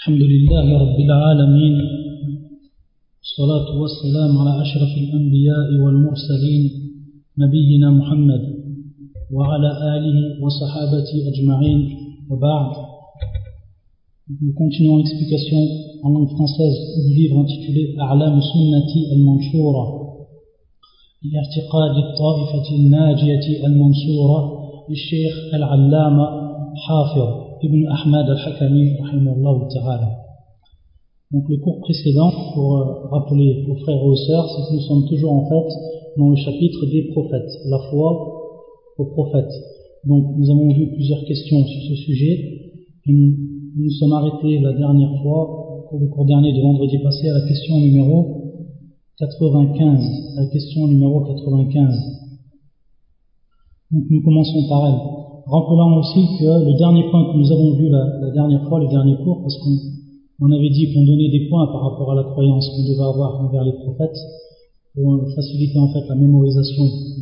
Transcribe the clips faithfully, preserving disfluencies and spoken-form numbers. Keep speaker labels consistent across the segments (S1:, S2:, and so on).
S1: الحمد لله رب العالمين والصلاة والسلام على أشرف الأنبياء والمرسلين نبينا محمد وعلى آله وصحابته أجمعين وبعد. Nous continuons l'explication en langue française du livre intitulé A'lam Sunnati al-Manshura لارتقاء الطائفة الناجية المنصورة للشيخ العلامة حافظ Ibn Ahmad al-Hakami rahimahullah ta'ala. Donc le cours précédent, pour rappeler aux frères et aux sœurs, c'est que nous sommes toujours en fait dans le chapitre des prophètes, la foi aux prophètes. Donc nous avons vu plusieurs questions sur ce sujet. Et nous nous sommes arrêtés la dernière fois, pour le cours dernier de vendredi passé, à la question numéro quatre-vingt-quinze. La question numéro quatre-vingt-quinze. Donc nous commençons par elle. Rappelons aussi que le dernier point que nous avons vu la, la dernière fois, le dernier cours, parce qu'on on avait dit qu'on donnait des points par rapport à la croyance qu'on devait avoir envers les prophètes, pour faciliter en fait la mémorisation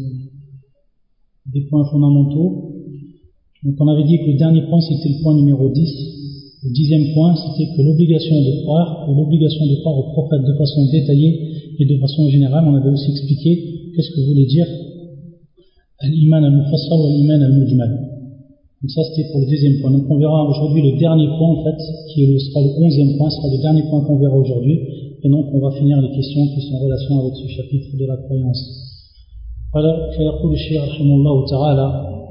S1: des points fondamentaux. Donc on avait dit que le dernier point c'était le point numéro dix. Le dixième point c'était que l'obligation de croire, ou l'obligation de croire aux prophètes de façon détaillée et de façon générale, on avait aussi expliqué qu'est-ce que voulait dire al-iman al-mufassal ou al-iman al-mujmal. Donc ça c'était pour le deuxième point. Donc on verra aujourd'hui le dernier point en fait, qui est le, sera le onzième point, sera le dernier point qu'on verra aujourd'hui. Et donc on va finir les questions qui sont en relation avec ce chapitre de la croyance. Voilà, فيقول الشيخ رحمه الله تعالى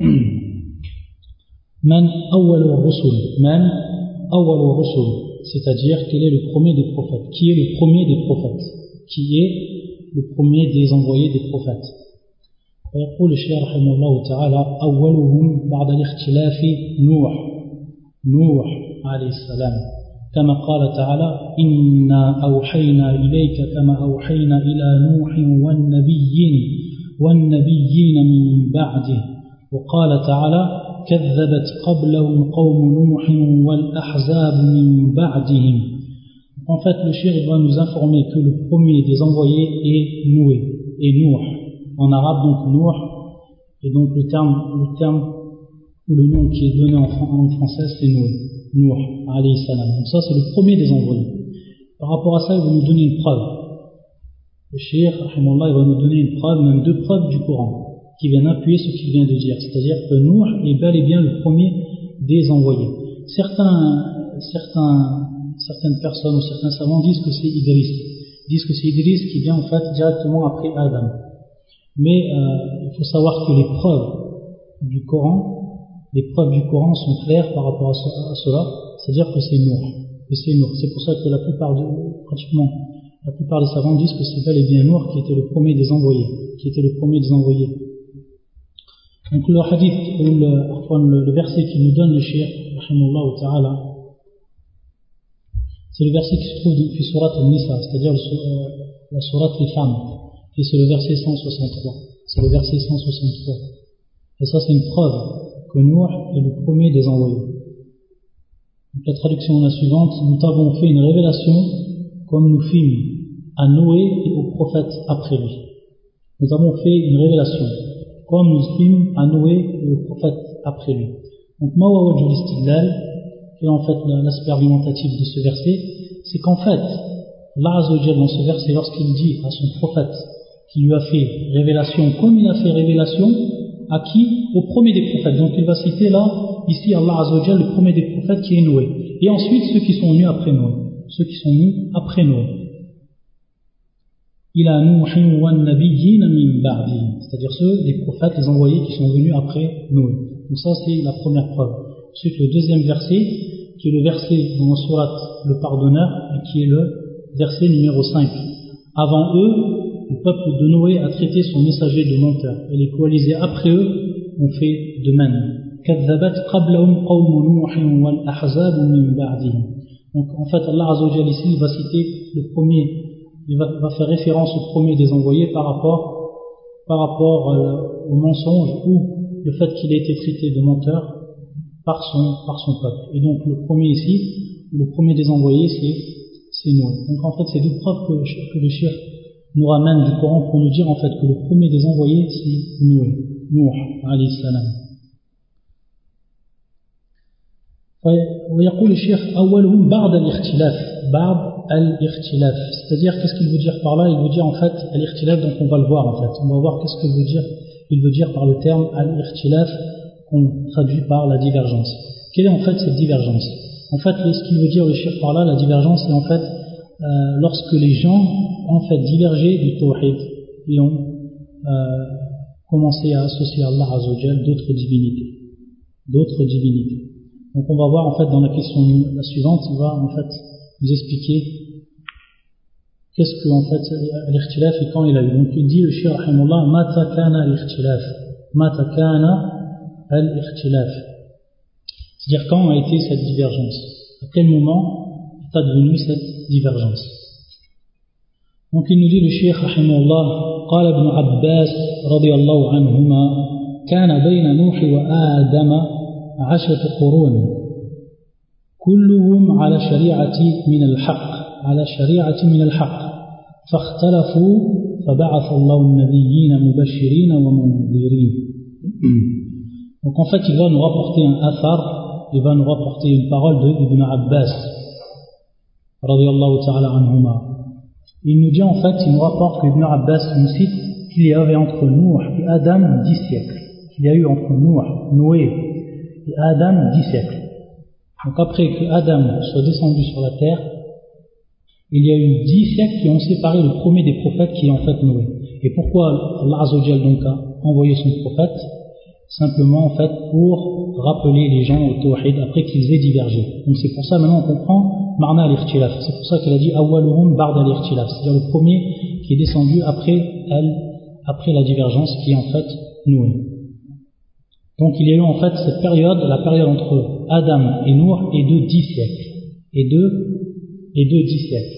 S1: من أول الرسل من أول الرسل, c'est-à-dire quel est le premier des prophètes, qui est le premier des prophètes, qui est le premier des envoyés des prophètes. ويقول الشيخ رحمه الله تعالى أولهم بعد الاختلاف نوح نوح عليه السلام كما قال تعالى إنا أوحينا إليك كما أوحينا إلى نوح والنبيين والنبيين من بعده وقال تعالى كذبت قبلهم قوم نوح والأحزاب من بعدهم. En fait le cheikh va nous informer que le premier des envoyés est Noé et Nuh. En arabe, donc, Nour, et donc le terme, le terme, ou le nom qui est donné en, en langue française, c'est Nour, Nour, alayhi salam. Donc ça, c'est le premier des envoyés. Par rapport à ça, il va nous donner une preuve. Le cheikh, rahimahullah, il va nous donner une preuve, même deux preuves du Coran, qui viennent appuyer ce qu'il vient de dire. C'est-à-dire que Nour est bel et bien le premier des envoyés. Certains, certains, certaines personnes ou certains savants disent que c'est Idris. Disent que c'est Idris qui vient en fait directement après Adam. Mais euh, il faut savoir que les preuves du Coran, les preuves du Coran sont claires par rapport à, ce, à cela, c'est-à-dire que c'est Nour, que c'est Nour. C'est pour ça que la plupart de, pratiquement, la plupart des savants disent que c'est bel et bien Nour qui était le premier des envoyés, qui était le premier des envoyés. Donc le hadith ou le, le, le verset qui nous donne le cheikh, rahimahullah ta'ala, c'est le verset qui se trouve dans la sourate al-Nisa, c'est-à-dire le, la sourate des femmes. Et c'est le verset cent soixante-trois. C'est le verset cent soixante-trois. Et ça, c'est une preuve que Nour est le premier des envoyés. Donc, la traduction est la suivante. Nous t'avons fait une révélation comme nous fîmes à Noé et aux prophètes après lui. Nous avons fait une révélation comme nous fîmes à Noé et aux prophètes après lui. Donc, Mawa wajh al-istidlal, qui est en fait l'aspect argumentatif de ce verset, c'est qu'en fait, Allah Azza wa Jalla, dans ce verset, lorsqu'il dit à son prophète qui lui a fait révélation, comme il a fait révélation à qui? Au premier des prophètes. Donc il va citer là, ici Allah Azza wa Jalla, le premier des prophètes qui est Noé. Et ensuite ceux qui sont venus après Noé. Ceux qui sont venus après Noé. Ila Nuhin wa nabiyyin min ba'di. C'est-à-dire ceux, les prophètes, les envoyés qui sont venus après Noé. Donc ça c'est la première preuve. Ensuite le deuxième verset, qui est le verset dans la sourate le pardonneur, et qui est le verset numéro cinq. Avant eux, le peuple de Noé a traité son messager de menteur, et les coalisés après eux ont fait de même. كذبت قبلهم قوم نوح والأحزاب من بعدهم. Donc en fait Allah Azza wa Jalla ici il va citer le premier, il va, va faire référence au premier des envoyés par rapport, par rapport euh, au mensonge ou le fait qu'il ait été traité de menteur par son, par son peuple. Et donc le premier ici, le premier des envoyés c'est, c'est Noé. Donc en fait c'est deux preuves que, que le cheikh nous ramène du Coran pour nous dire en fait que le premier des envoyés c'est Noé, Nuh alayhi salam. ويقول الشيخ أولهم بعد الاختلاف بعد الاختلاف, c'est-à-dire qu'est-ce qu'il veut dire par là? Il veut dire en fait al-ikhtilaf, donc on va le voir en fait, on va voir qu'est-ce qu'il veut dire. Il veut dire par le terme al-ikhtilaf qu'on traduit par la divergence. Quelle est en fait cette divergence? En fait, ce qu'il veut dire le cheikh par là, la divergence, c'est en fait euh, lorsque les gens ont en fait divergé du tawhid et ont euh, commencé à associer à Allah Azza wa Jal d'autres divinités, d'autres divinités. Donc on va voir en fait dans la question la suivante, il va en fait nous expliquer qu'est-ce que en fait l'ikhtilaf et quand il a eu. Donc il dit le cheikh rahimahullah, mata kana al-ikhtilaf, mata kana al-ikhtilaf. C'est-à-dire quand a été cette divergence, à quel moment est advenue cette divergence. Donc il nous dit le cheikh rahimahullah, قال ابن عباس رضي الله عنهما كان بين نوح وآدم عشرة قرون كلهم على شريعة من الحق على شريعة من الحق فاختلفوا فبعث الله النبيين مبشرين ومنذرين. Donc en fait il va nous rapporter un athar, il va nous rapporter une parole de Ibn Abbas radiyallahu ta'ala anhuma. Il nous dit en fait, il nous rapporte que Ibn Abbas nous cite qu'il y avait entre Nuh et Adam dix siècles, qu'il y a eu entre Nuh, Noé et Adam dix siècles. Donc après que Adam soit descendu sur la terre, il y a eu dix siècles qui ont séparé le premier des prophètes qui est en fait Noé. Et pourquoi Allah Azza wa Jal donc a envoyé son prophète? Simplement en fait pour rappeler les gens au tawhid après qu'ils aient divergé. Donc c'est pour ça maintenant on comprend Marna al-ikhtilaf. C'est pour ça qu'il a dit awwaluhum ba'da al-ikhtilaf, c'est-à-dire le premier qui est descendu après elle, après la divergence qui est en fait Noé. Donc il y a eu en fait cette période, la période entre Adam et Nour est de dix siècles. Et de, et de dix siècles.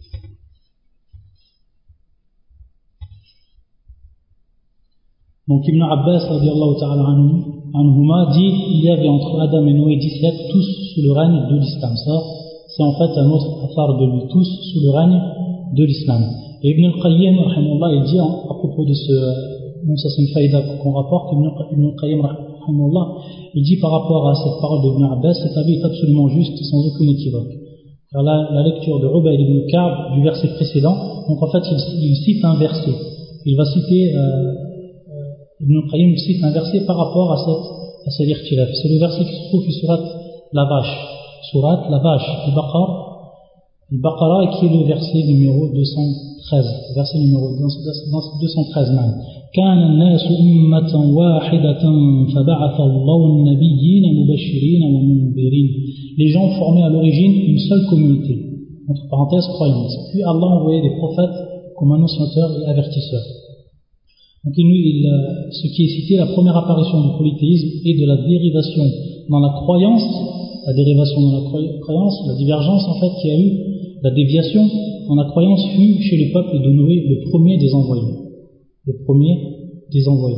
S1: Donc Ibn Abbas radiyallahu ta'ala anhuma dit il y avait entre Adam et Noé dix siècles, tous sous le règne de l'islam. Ça, c'est en fait un autre affaire de lui, tous sous le règne de l'islam. Et Ibn al-Qayyim, rahimahullah, il dit à propos de ce, bon ça c'est une faïda qu'on rapporte, Ibn al-Qayyim, rahimahullah, il dit par rapport à cette parole d'Ibn Abbas, cet avis est absolument juste, sans aucun équivoque. Car la, la lecture de Ubayd ibn Ka'b du verset précédent, donc en fait il, il cite un verset, il va citer, euh, Ibn al-Qayyim cite un verset par rapport à cette, à cette ikhtilaf. C'est le verset qui se trouve sur surat la vache, surat la vache, al-Baqarah, al-Baqarah, et qui est le verset numéro deux cent treize, verset numéro deux cent treize même. كان الناس أمة واحدة فبعث الله النبيين مبشرين ومنذرين. Les gens formaient à l'origine une seule communauté, entre parenthèses croyante. Puis Allah a envoyé des prophètes comme annonciateurs et avertisseurs. Donc il, il, ce qui est cité, la première apparition du polythéisme et de la dérivation dans la croyance, la dérivation dans la croyance, la divergence en fait qu'il y a eu, la déviation dans la croyance fut chez le peuple de Noé le premier des envoyés. Le premier des envoyés.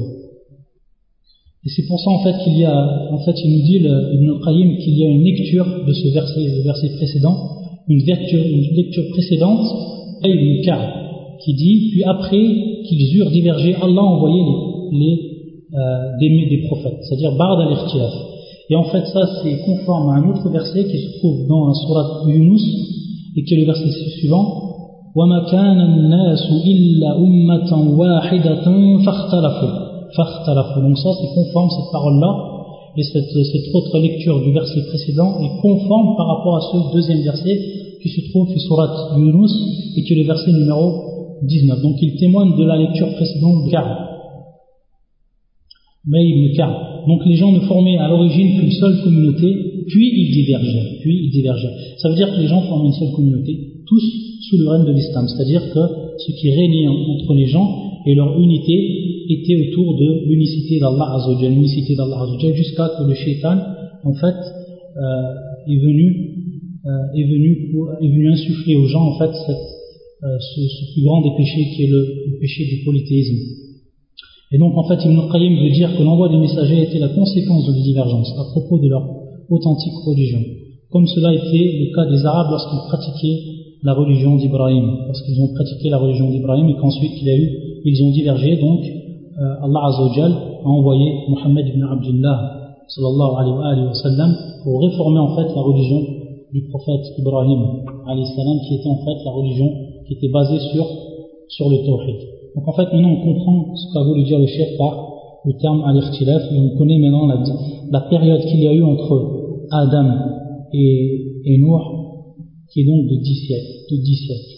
S1: Et c'est pour ça en fait qu'il y a, en fait il nous dit, le, Ibn al-Qayyim, qu'il y a une lecture de ce verset, le verset précédent, une lecture, une lecture précédente, Ibn Ka'b, qui dit, puis après qu'ils eurent divergé, Allah a envoyé les, les, euh, des, des prophètes, c'est-à-dire Ba'd al-Ikhtilaf. Et en fait ça c'est conforme à un autre verset qui se trouve dans la sourate Yunus, et qui est le verset suivant, وَمَا كَانَ النَّاسُ إِلَّا أُمَّةً وَاحِدَةً فَاخْتَلَفُوا فَاخْتَلَفُوا. Donc ça c'est conforme, cette parole-là, et cette, cette autre lecture du verset précédent est conforme par rapport à ce deuxième verset qui se trouve sur sourate Yunus, et qui est le verset numéro dix-neuf. Donc il témoigne de la lecture précédente de Ka'b. Mais Ibn Ka'b. Donc les gens ne formaient à l'origine qu'une seule communauté, puis ils divergeaient, puis ils divergeaient. Ça veut dire que les gens formaient une seule communauté, tous sous le règne de l'islam. C'est-à-dire que ce qui régnait entre les gens et leur unité était autour de l'unicité d'Allah Azza wa Jal, l'unicité d'Allah Azza wa Jal, jusqu'à que le shaitan, en fait, euh, est venu, euh, est venu, pour, est venu insuffler aux gens, en fait, cette, euh, ce, ce plus grand des péchés qui est le, le péché du polythéisme. Et donc, en fait, Ibn al-Qayyim veut dire que l'envoi des messagers était la conséquence de la divergence à propos de leur authentique religion. Comme cela était le cas des Arabes lorsqu'ils pratiquaient la religion d'Ibrahim, lorsqu'ils ont pratiqué la religion d'Ibrahim et qu'ensuite il y a eu, ils ont divergé, donc euh, Allah Azza wa Jal a envoyé Muhammad ibn Abdullah sallallahu alayhi wa sallam, pour réformer en fait la religion du prophète Ibrahim alayhi salam, qui était en fait la religion qui était basée sur, sur le tawhid. Donc en fait maintenant on comprend ce qu'a voulu dire le chef par le terme al-ikhtilaf, et on connaît maintenant la, la période qu'il y a eu entre Adam et, et Nuh, qui est donc de dix siècles. De dix siècles.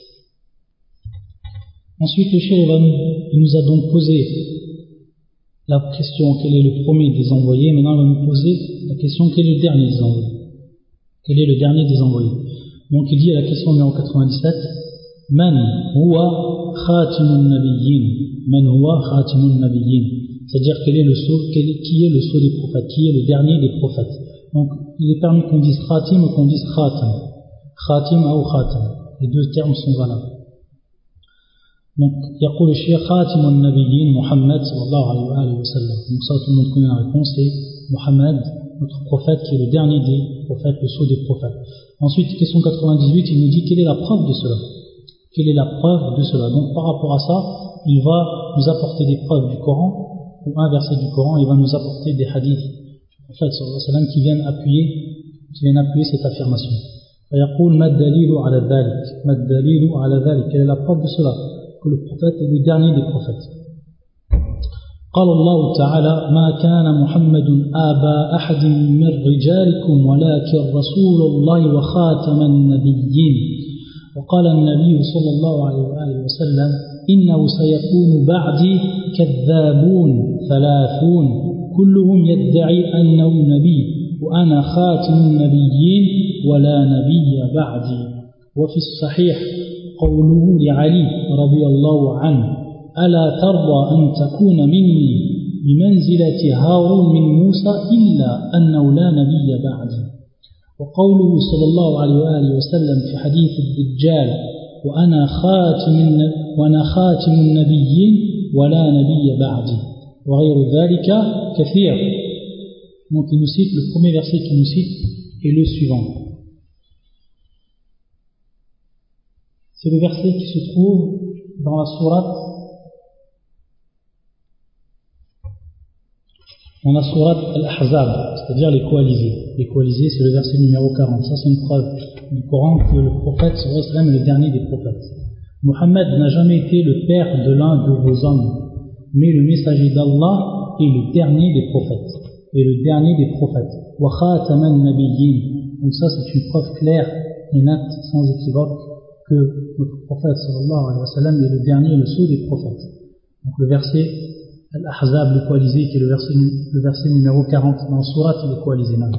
S1: Ensuite le chef il nous a donc posé la question quel est le premier des envoyés. Maintenant il va nous poser la question quel est le dernier des envoyés. Quel est le dernier des envoyés? Donc il dit à la question numéro quatre-vingt-dix-sept, Man huwa khatimun nabiyyin. Man huwa khatimun nabiyyin. C'est-à-dire quel est le sceau, quel est, qui est le sceau des prophètes, qui est le dernier des prophètes. Donc il est permis qu'on dise khatim ou qu'on dise khatam. Khatim ou khatam. Les deux termes sont valables. Donc يقول الشيخ خاتم النبيين محمد صلى الله عليه وسلم. Donc ça tout le monde connaît la réponse, c'est Mohammed, notre prophète qui est le dernier des prophètes, le sceau des prophètes. Ensuite, question quatre-vingt-dix-huit, il nous dit quelle est la preuve de cela. Quelle est la preuve de cela? Donc par rapport à ça, il va nous apporter des preuves du Coran, ou un verset du Coran, il va nous apporter des hadiths du prophète sallallahu alayhi wa sallam qui viennent appuyer, qui viennent appuyer cette affirmation. فيقول ما الدليل على ذلك ما الدليل على ذلك quelle est la preuve de cela, que le prophète est le dernier des prophètes. قال الله تعالى ما كان محمد آبا أحد من رجالكم ولكن رسول الله وخاتم النبيين. وقال النبي صلى الله عليه وآله وسلم إنه سيكون بعدي كذابون ثلاثون كلهم يدعي أنه نبي وأنا خاتم النبيين ولا نبي بعدي. وفي الصحيح قوله لعلي رضي الله عنه ألا ترضى أن تكون مني بمنزلة هارون من موسى إلا أنه لا نبي بعدي. وقوله صلى الله عليه وآله وسلم في حديث الدجال وأنا خاتم وأنا خاتم النبيين ولا نبي بعدي وغير ذلك كثير. Donc il nous cite, le premier verset qu'il nous cite est le suivant. C'est le verset qui se trouve dans la sourate dans la sourate Al-Ahzab, c'est-à-dire les coalisés. Les coalisés, c'est le verset numéro quarante. Ça, c'est une preuve du Coran que le prophète sallallahu alayhi wa sallam est le dernier des prophètes. Mohammed n'a jamais été le père de l'un de vos hommes, mais le messager d'Allah est le dernier des prophètes. Et le dernier des prophètes. Wa khataman nabiyyin. Donc ça, c'est une preuve claire et nette, sans équivoque, que notre prophète sallallahu alayhi wa sallam est le dernier et le sceau des prophètes. Donc le verset Al-Ahzab, le coalisé, qui est le verset, le verset numéro quarante dans la sourate, il est coalisé même.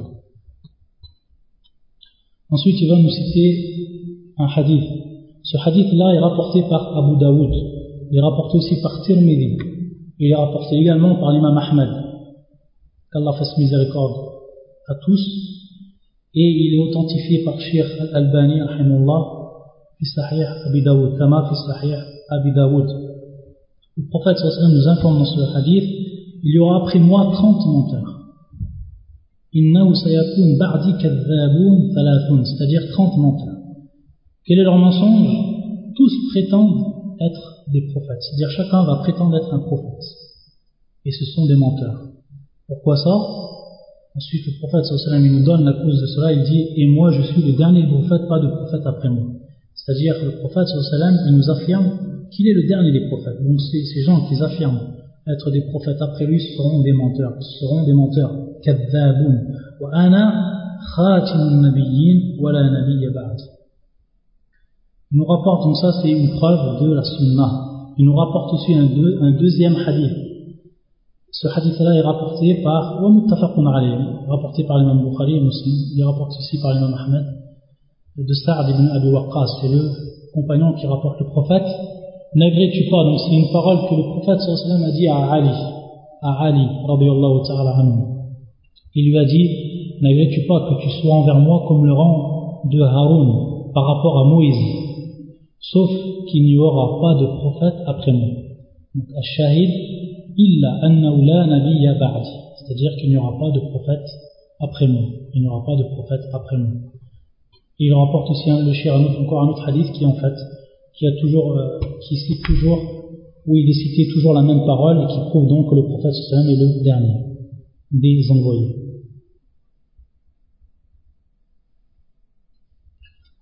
S1: Ensuite, il va nous citer un hadith. Ce hadith-là est rapporté par Abu Daoud. Il est rapporté aussi par Tirmidhi. Il est rapporté également par l'imam Ahmad. Qu'Allah fasse miséricorde à tous. Et il est authentifié par Cheikh Al-Albani, rahimahullah, fi Sahih Abi Daoud, kama fi Sahih Abi Daoud. Le prophète sallallahu alayhi wa sallam nous informe dans ce hadith, il y aura après moi trente menteurs. Innahu sayakun ba'di kadhabun thalathun, c'est-à-dire trente menteurs. Quel est leur mensonge? Tous prétendent être des prophètes, c'est-à-dire chacun va prétendre être un prophète. Et ce sont des menteurs. Pourquoi ça? Ensuite le prophète sallallahu alayhi wa sallam il nous donne la cause de cela, il dit et moi je suis le dernier des prophètes, pas de prophète après moi. C'est-à-dire que le prophète sallallahu alayhi wa sallam il nous affirme qu'il est le dernier des prophètes. Donc ces, ces gens qui affirment être des prophètes après lui seront des menteurs, seront des menteurs. Kadhabun wa ana khatimun nabiyyin wa la nabiyya ba'di. Il nous rapporte, donc ça c'est une preuve de la sunnah. Il nous rapporte aussi un, deux, un deuxième hadith. Ce hadith-là est rapporté par, wa muttafaqun alayhi, rapporté par l'imam Bukhari et Muslim. Il est rapporté aussi par l'imam Ahmed de Sa'd ibn Abi Waqqas. C'est le compagnon qui rapporte le prophète. N'agrées-tu pas, donc c'est une parole que le prophète sallallahu alayhi wa sallam a dit à Ali, à Ali, radiyallahu ta'ala anhu. Il lui a dit, n'agrées-tu pas que tu sois envers moi comme le rang de Haroun par rapport à Moïse, sauf qu'il n'y aura pas de prophète après moi. Donc, ash-shahid, illa annahu la nabiyya ba'di, c'est-à-dire qu'il n'y aura pas de prophète après moi. Il n'y aura pas de prophète après moi. Et il rapporte aussi un, le shir, encore un autre hadith qui en fait, qui a toujours, euh, qui cite toujours, où il est cité toujours la même parole et qui prouve donc que le prophète sallallahu alayhi wa sallam est le dernier des envoyés.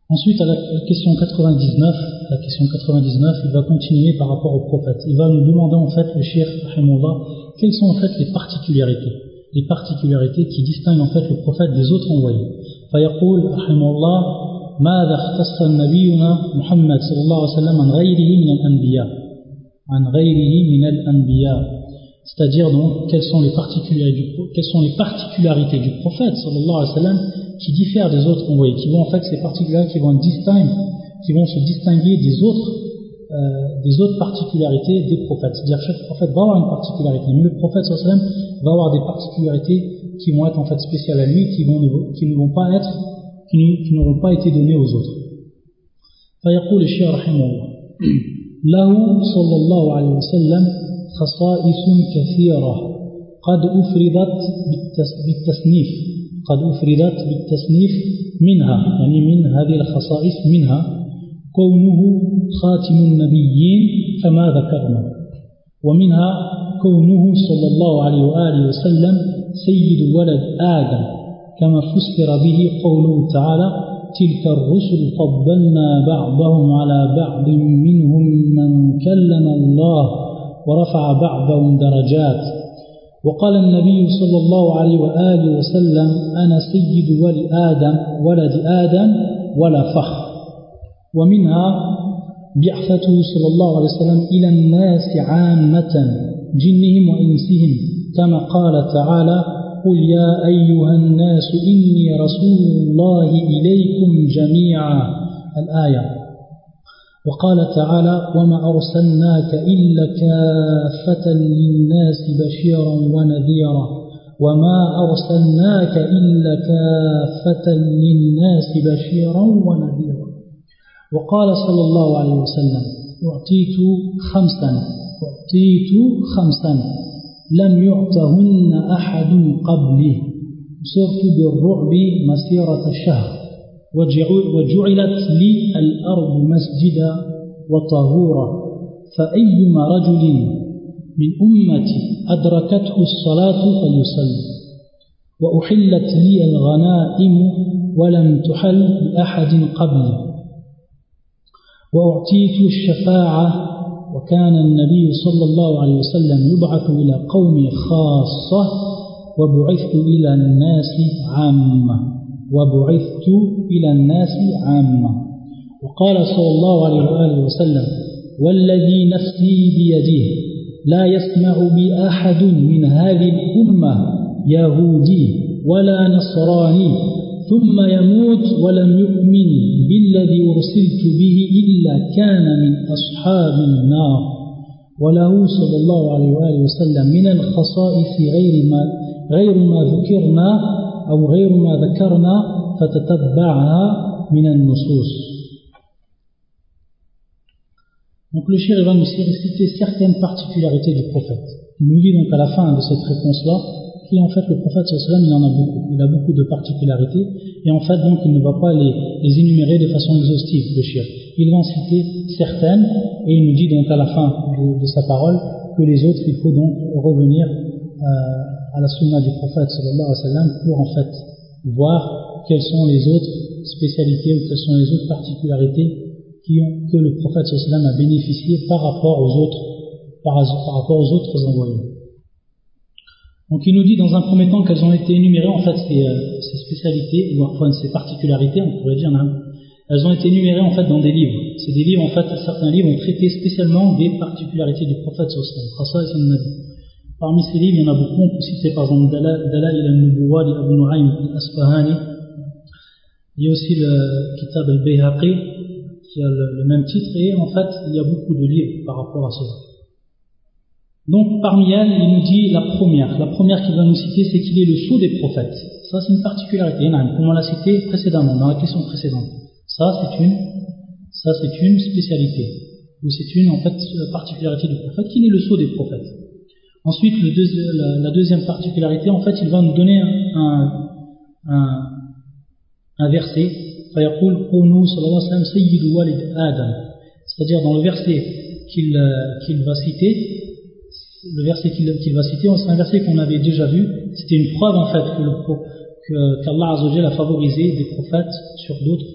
S1: Ensuite, à la question quatre-vingt-dix-neuf, la question quatre-vingt-dix-neuf, il va continuer par rapport au prophète. Il va nous demander en fait, le cheikh, rahimahullah, quelles sont en fait les particularités, les particularités qui distinguent en fait le prophète des autres envoyés. فيقول رحمه الله ماذا اختص نبينا محمد صلى الله عليه وسلم عن غيره من الأنبياء عن غيره من الأنبياء. C'est-à-dire donc quelles sont les particularités du, quelles sont les particularités du prophète sallallahu alayhi wa sallam qui diffèrent des autres envoyés, qui vont en fait ces particularités qui vont distinguer, qui vont se distinguer des autres euh, des autres particularités des prophètes. C'est-à-dire chaque prophète va avoir une particularité, mais le prophète sallallahu alayhi wa sallam va avoir des particularités qui vont être en fait spéciales à lui, qui vont qui ne vont pas être qui, qui n'auront pas été données aux autres. فيقول الشيخ رحمه الله له صلى الله عليه وسلم خصائص كثيرة قد أفردت بالتصنيف قد أفردت بالتصنيف منها يعني من هذه الخصائص منها كونه خاتم النبيين كما ذكرنا ومنها كونه صلى الله عليه وآله وسلم سيد ولد آدم كما فسر به قوله تعالى تلك الرسل فضلنا بعضهم على بعض منهم من كلم الله ورفع بعضهم درجات وقال النبي صلى الله عليه وآله وسلم أنا سيد ولد آدم ولد آدم ولا فخر ومنها بعثته صلى الله عليه وسلم إلى الناس عامة جنهم وإنسهم كما قال تعالى قل يا أيها الناس إني رسول الله إليكم جميعا الآية وقال تعالى وما أرسلناك إلا كافة للناس بشيرا ونذيرا وما أرسلناك إلا كافة للناس بشيرا ونذيرا وقال صلى الله عليه وسلم أعطيت خمسا أعطيت خمسا لم يعطهن أحد قبلي صرت بالرعب مسيرة شهر وجعلت لي الأرض مسجدا وطهورا فأيما رجل من أمتي أدركته الصلاة فليصلي وأحلت لي الغنائم ولم تحل لأحد قبلي وأعطيت الشفاعة وكان النبي صلى الله عليه وسلم يبعث إلى قومه خاصة وبعثت إلى الناس عامة وبعثت إلى الناس عامة وقال صلى الله عليه وآله وسلم والذي نفسي بيده لا يسمع بي أحد من هذه الأمة يهودي ولا نصراني ثم يموت ولم يؤمن بالذي أرسلت به إلا كان من أصحاب النار وله صلى الله عليه وآله وسلم من الخصائص غير ما غير ما ذكرنا أو غير ما ذكرنا فتتبعها من النصوص. Donc le cheikh va nous citer certaines particularités du prophète. Il nous dit donc à la fin de cette réponse-là qu'en fait le prophète sallallahu alayhi wa sallam il en a beaucoup, il a beaucoup de particularités et en fait donc il ne va pas les, les énumérer de façon exhaustive le cheikh. Il va en citer certaines et il nous dit donc à la fin de, de sa parole que les autres il faut donc revenir euh, à la sunna du prophète sallallahu alayhi wa sallam pour en fait voir quelles sont les autres spécialités ou quelles sont les autres particularités qui ont, que le prophète sallallahu alayhi wa sallam a bénéficié par rapport aux autres par, par rapport aux autres envoyés. Donc il nous dit dans un premier temps qu'elles ont été énumérées en fait ces, euh, ces spécialités ou enfin ces particularités, on pourrait dire hein, elles ont été énumérées en fait dans des livres. C'est des livres en fait, certains livres ont traité spécialement des particularités du prophète sallallahu alayhi wa sallam. Parmi ces livres, il y en a beaucoup, on peut citer par exemple Dala'il al-Nubuwwa d'Abu Nu'aym al-Asfahani. Il y a aussi le Kitab al-Bayhaqi qui a le, le même titre et en fait il y a beaucoup de livres par rapport à cela. Donc parmi elles, il nous dit la première. La première qu'il va nous citer, c'est qu'il est le sceau des prophètes. Ça c'est une particularité, comme on l'a cité précédemment, dans la question précédente. Ça c'est une, ça c'est une spécialité, ou c'est une en fait particularité du prophète, qu'il est le sceau des prophètes. Ensuite, le deuxi- la, la deuxième particularité, en fait, il va nous donner un, un, un verset. فَيَقُولْ قَوْنُهُ صَلَّى اللَّهُ عَلَيْهِ وَسَلَّمَ سَيِّدُ وَلِدْ آدَمَ. C'est-à-dire dans le verset qu'il, qu'il va citer, le verset qu'il, qu'il va citer, c'est un verset qu'on avait déjà vu. C'était une preuve en fait que, le, que qu'Allah Azza wa Jalla a favorisé des prophètes sur d'autres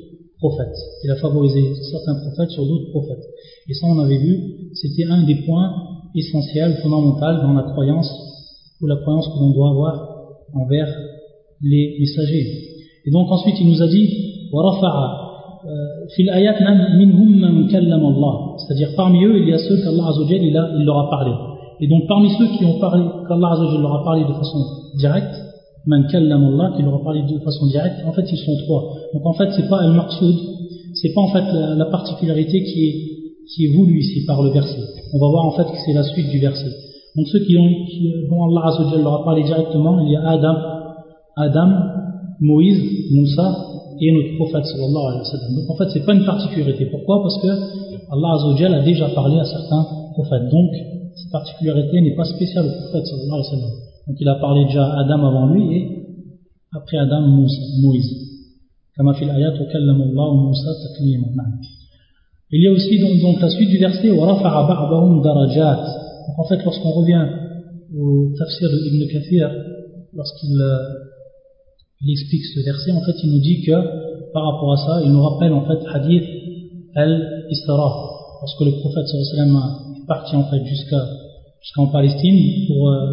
S1: prophètes. Il a favorisé certains prophètes sur d'autres prophètes. Et ça, on avait vu, c'était un des points essentiels, fondamentaux dans la croyance, ou la croyance que l'on doit avoir envers les messagers. Et donc ensuite, il nous a dit, وَرَفَعَ فِي الْآيَاتِ مِنْهُمْ مَنْ كَلَّمَ اللَّهِ, c'est-à-dire parmi eux, il y a ceux qu'Allah Azza wa Jalla, il, a, il leur a parlé. Et donc parmi ceux qui ont parlé, qu'Allah Azza wa Jalla leur a parlé de façon directe, man kallam Allah, qui leur a parlé de façon directe, en fait ils sont trois. Donc en fait c'est pas al-maqsoud, c'est pas en fait la, la particularité qui est, qui est voulue ici par le verset. On va voir en fait que c'est la suite du verset. Donc ceux qui ont, qui, dont Allah Azza wa Jalla leur a parlé directement, il y a Adam, Adam, Moïse, Moussa et notre prophète sallallahu alayhi wa sallam. Donc en fait c'est pas une particularité. Pourquoi? Parce que Allah Azza wa Jalla a déjà parlé à certains prophètes. Donc cette particularité n'est pas spéciale au prophète sallallahu alayhi wa sallam. Donc il a parlé déjà à Adam avant lui et après Adam, Moïse. Kama fil ayat wa kallama Allah Moussa taklima. Il y a aussi donc, donc la suite du verset wa rafa'a ba'dahum darajat. Donc en fait lorsqu'on revient au tafsir de Ibn Kathir, lorsqu'il euh, il explique ce verset, en fait il nous dit que par rapport à ça, il nous rappelle en fait hadith al-Isra, lorsque le prophète sallallahu alayhi wa sallam est parti en fait jusqu'à jusqu'en Palestine pour euh,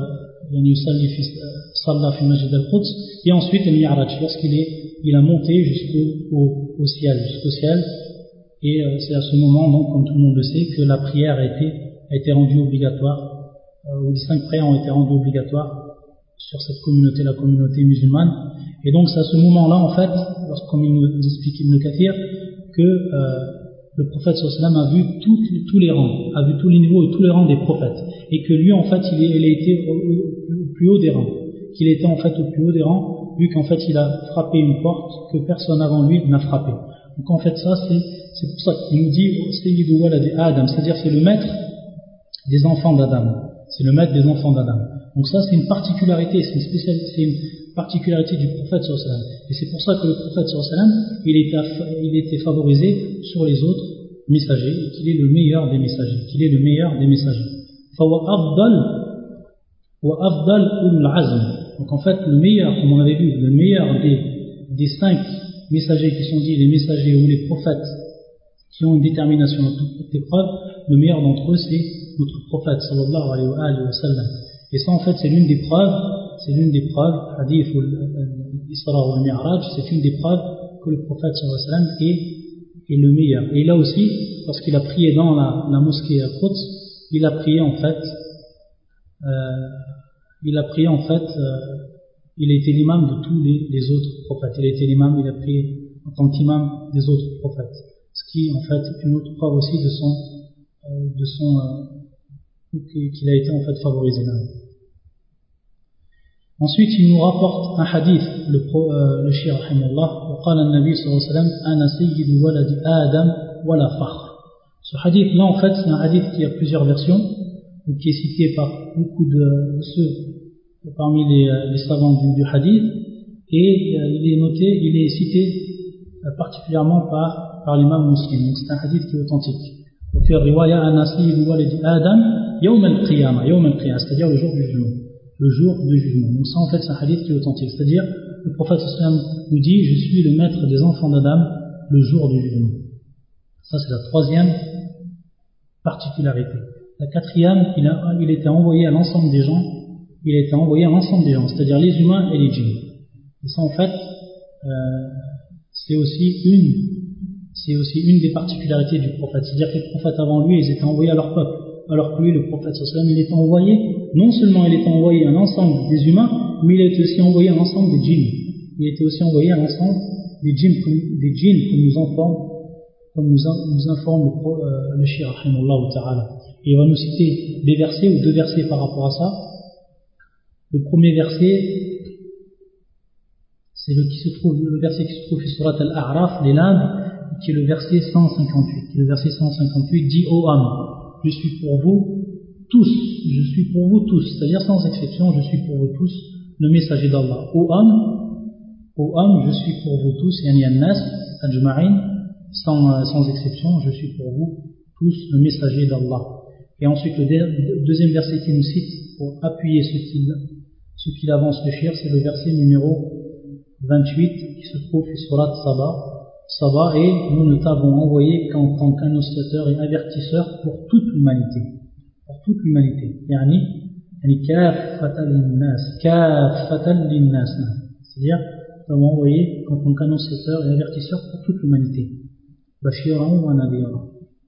S1: et ensuite le Mi'raj, lorsqu'il est, il a monté jusqu'au au, au ciel, jusqu'au ciel, et euh, c'est à ce moment, donc, comme tout le monde le sait, que la prière a été, a été rendue obligatoire, euh, ou les cinq prières ont été rendues obligatoires sur cette communauté, la communauté musulmane. Et donc c'est à ce moment-là, en fait, lorsqu'on nous explique Ibn Kathir, que euh, le prophète sallallahu alayhi wa sallam a vu tout, tous les rangs, a vu tous les niveaux et tous les rangs des prophètes, et que lui, en fait, il, est, il a été au, au plus haut des rangs, qu'il était en fait au plus haut des rangs, vu qu'en fait il a frappé une porte que personne avant lui n'a frappé. Donc en fait ça, c'est, c'est pour ça qu'il nous dit Sayyidu waladi Adam, c'est-à-dire c'est le maître des enfants d'Adam, c'est le maître des enfants d'Adam. Donc ça c'est une particularité, c'est une spécialité, c'est une particularité du prophète sallallahu alayhi wa sallam. Et c'est pour ça que le prophète sallallahu alayhi wa sallam, il était, il était favorisé sur les autres messagers, et qu'il est le meilleur des messagers, qu'il est le meilleur des messagers. Fawa afdal wa afdal ul azm. Donc en fait le meilleur, comme on avait vu, le meilleur des, des cinq messagers qui sont dits les messagers ou les prophètes qui ont une détermination à toute épreuve, le meilleur d'entre eux c'est notre prophète sallallahu alayhi wa sallam. Et ça en fait c'est l'une des preuves, c'est l'une des preuves, hadith ou l'Isra ou al-Mi'raj, c'est une des preuves que le prophète sallallahu alayhi wa sallam est, est le meilleur. Et là aussi, lorsqu'il a prié dans la, la mosquée Al-Quds, il a prié en fait, euh, il a prié en fait, euh, il a été l'imam de tous les, les autres prophètes. Il a été l'imam, il a prié en tant qu'imam des autres prophètes. Ce qui en fait est une autre preuve aussi de son, euh, de son, euh, qu'il a été en fait favorisé là. Ensuite, il nous rapporte un hadith, le, pro, euh, le shir rahimahullah, وقال النبي صلى الله عليه وسلم أنا سيد ولد آدم ولا فخر. Ce hadith là en fait c'est un hadith qui a plusieurs versions, qui est cité par beaucoup de, de ceux parmi les, les savants du, du hadith, et euh, il est noté, il est cité euh, particulièrement par, par l'imam Muslim. Donc c'est un hadith qui est authentique. Donc il y a riwaya أنا سيد ولد آدم يوم القيامة, يوم القيامة, c'est-à-dire le jour du jugement. Le jour du jugement. Donc ça en fait c'est un hadith qui est authentique, c'est-à-dire le prophète sallam nous dit je suis le maître des enfants d'Adam le jour du jugement. Ça c'est la troisième particularité. La quatrième, il, a, il était envoyé à l'ensemble des gens, il a été envoyé à l'ensemble des gens, c'est-à-dire les humains et les djinns. Et ça en fait euh, c'est aussi une c'est aussi une des particularités du prophète, c'est-à-dire que les prophètes avant lui ils étaient envoyés à leur peuple, alors que lui le prophète sallam il était envoyé, non seulement il était envoyé à l'ensemble des humains, mais il était aussi envoyé à l'ensemble des djinns. Il était aussi envoyé à l'ensemble des djinns, des djinns comme nous informe, comme nous, nous informe le, euh, le shir rahimahullah ta'ala. Et il va nous citer des versets ou deux versets par rapport à ça. Le premier verset, c'est le, qui se trouve, le verset qui se trouve sur Surat Al-A'raf, les Landes, qui est le verset cent cinquante-huit. Le verset cent cinquante-huit dit ô homme, je suis pour vous tous, je suis pour vous tous, c'est-à-dire sans exception, je suis pour vous tous le messager d'Allah. Ô homme, ô homme, je suis pour vous tous, yani an-nas, ajma'in, sans, sans exception, je suis pour vous tous le messager d'Allah. Et ensuite, le deuxième verset qu'il nous cite pour appuyer ce qu'il, ce qu'il avance le shir, c'est le verset numéro vingt-huit qui se trouve sur Surat Saba. Saba, et nous ne t'avons envoyé qu'en tant qu'annonciateur et avertisseur pour toute l'humanité. Pour toute l'humanité. Yani, yani kaffatan linnas, kaffatan linnas. C'est-à-dire, nous t'avons envoyé qu'en tant qu'annonciateur et avertisseur pour toute l'humanité. Bashiran wa nadhira.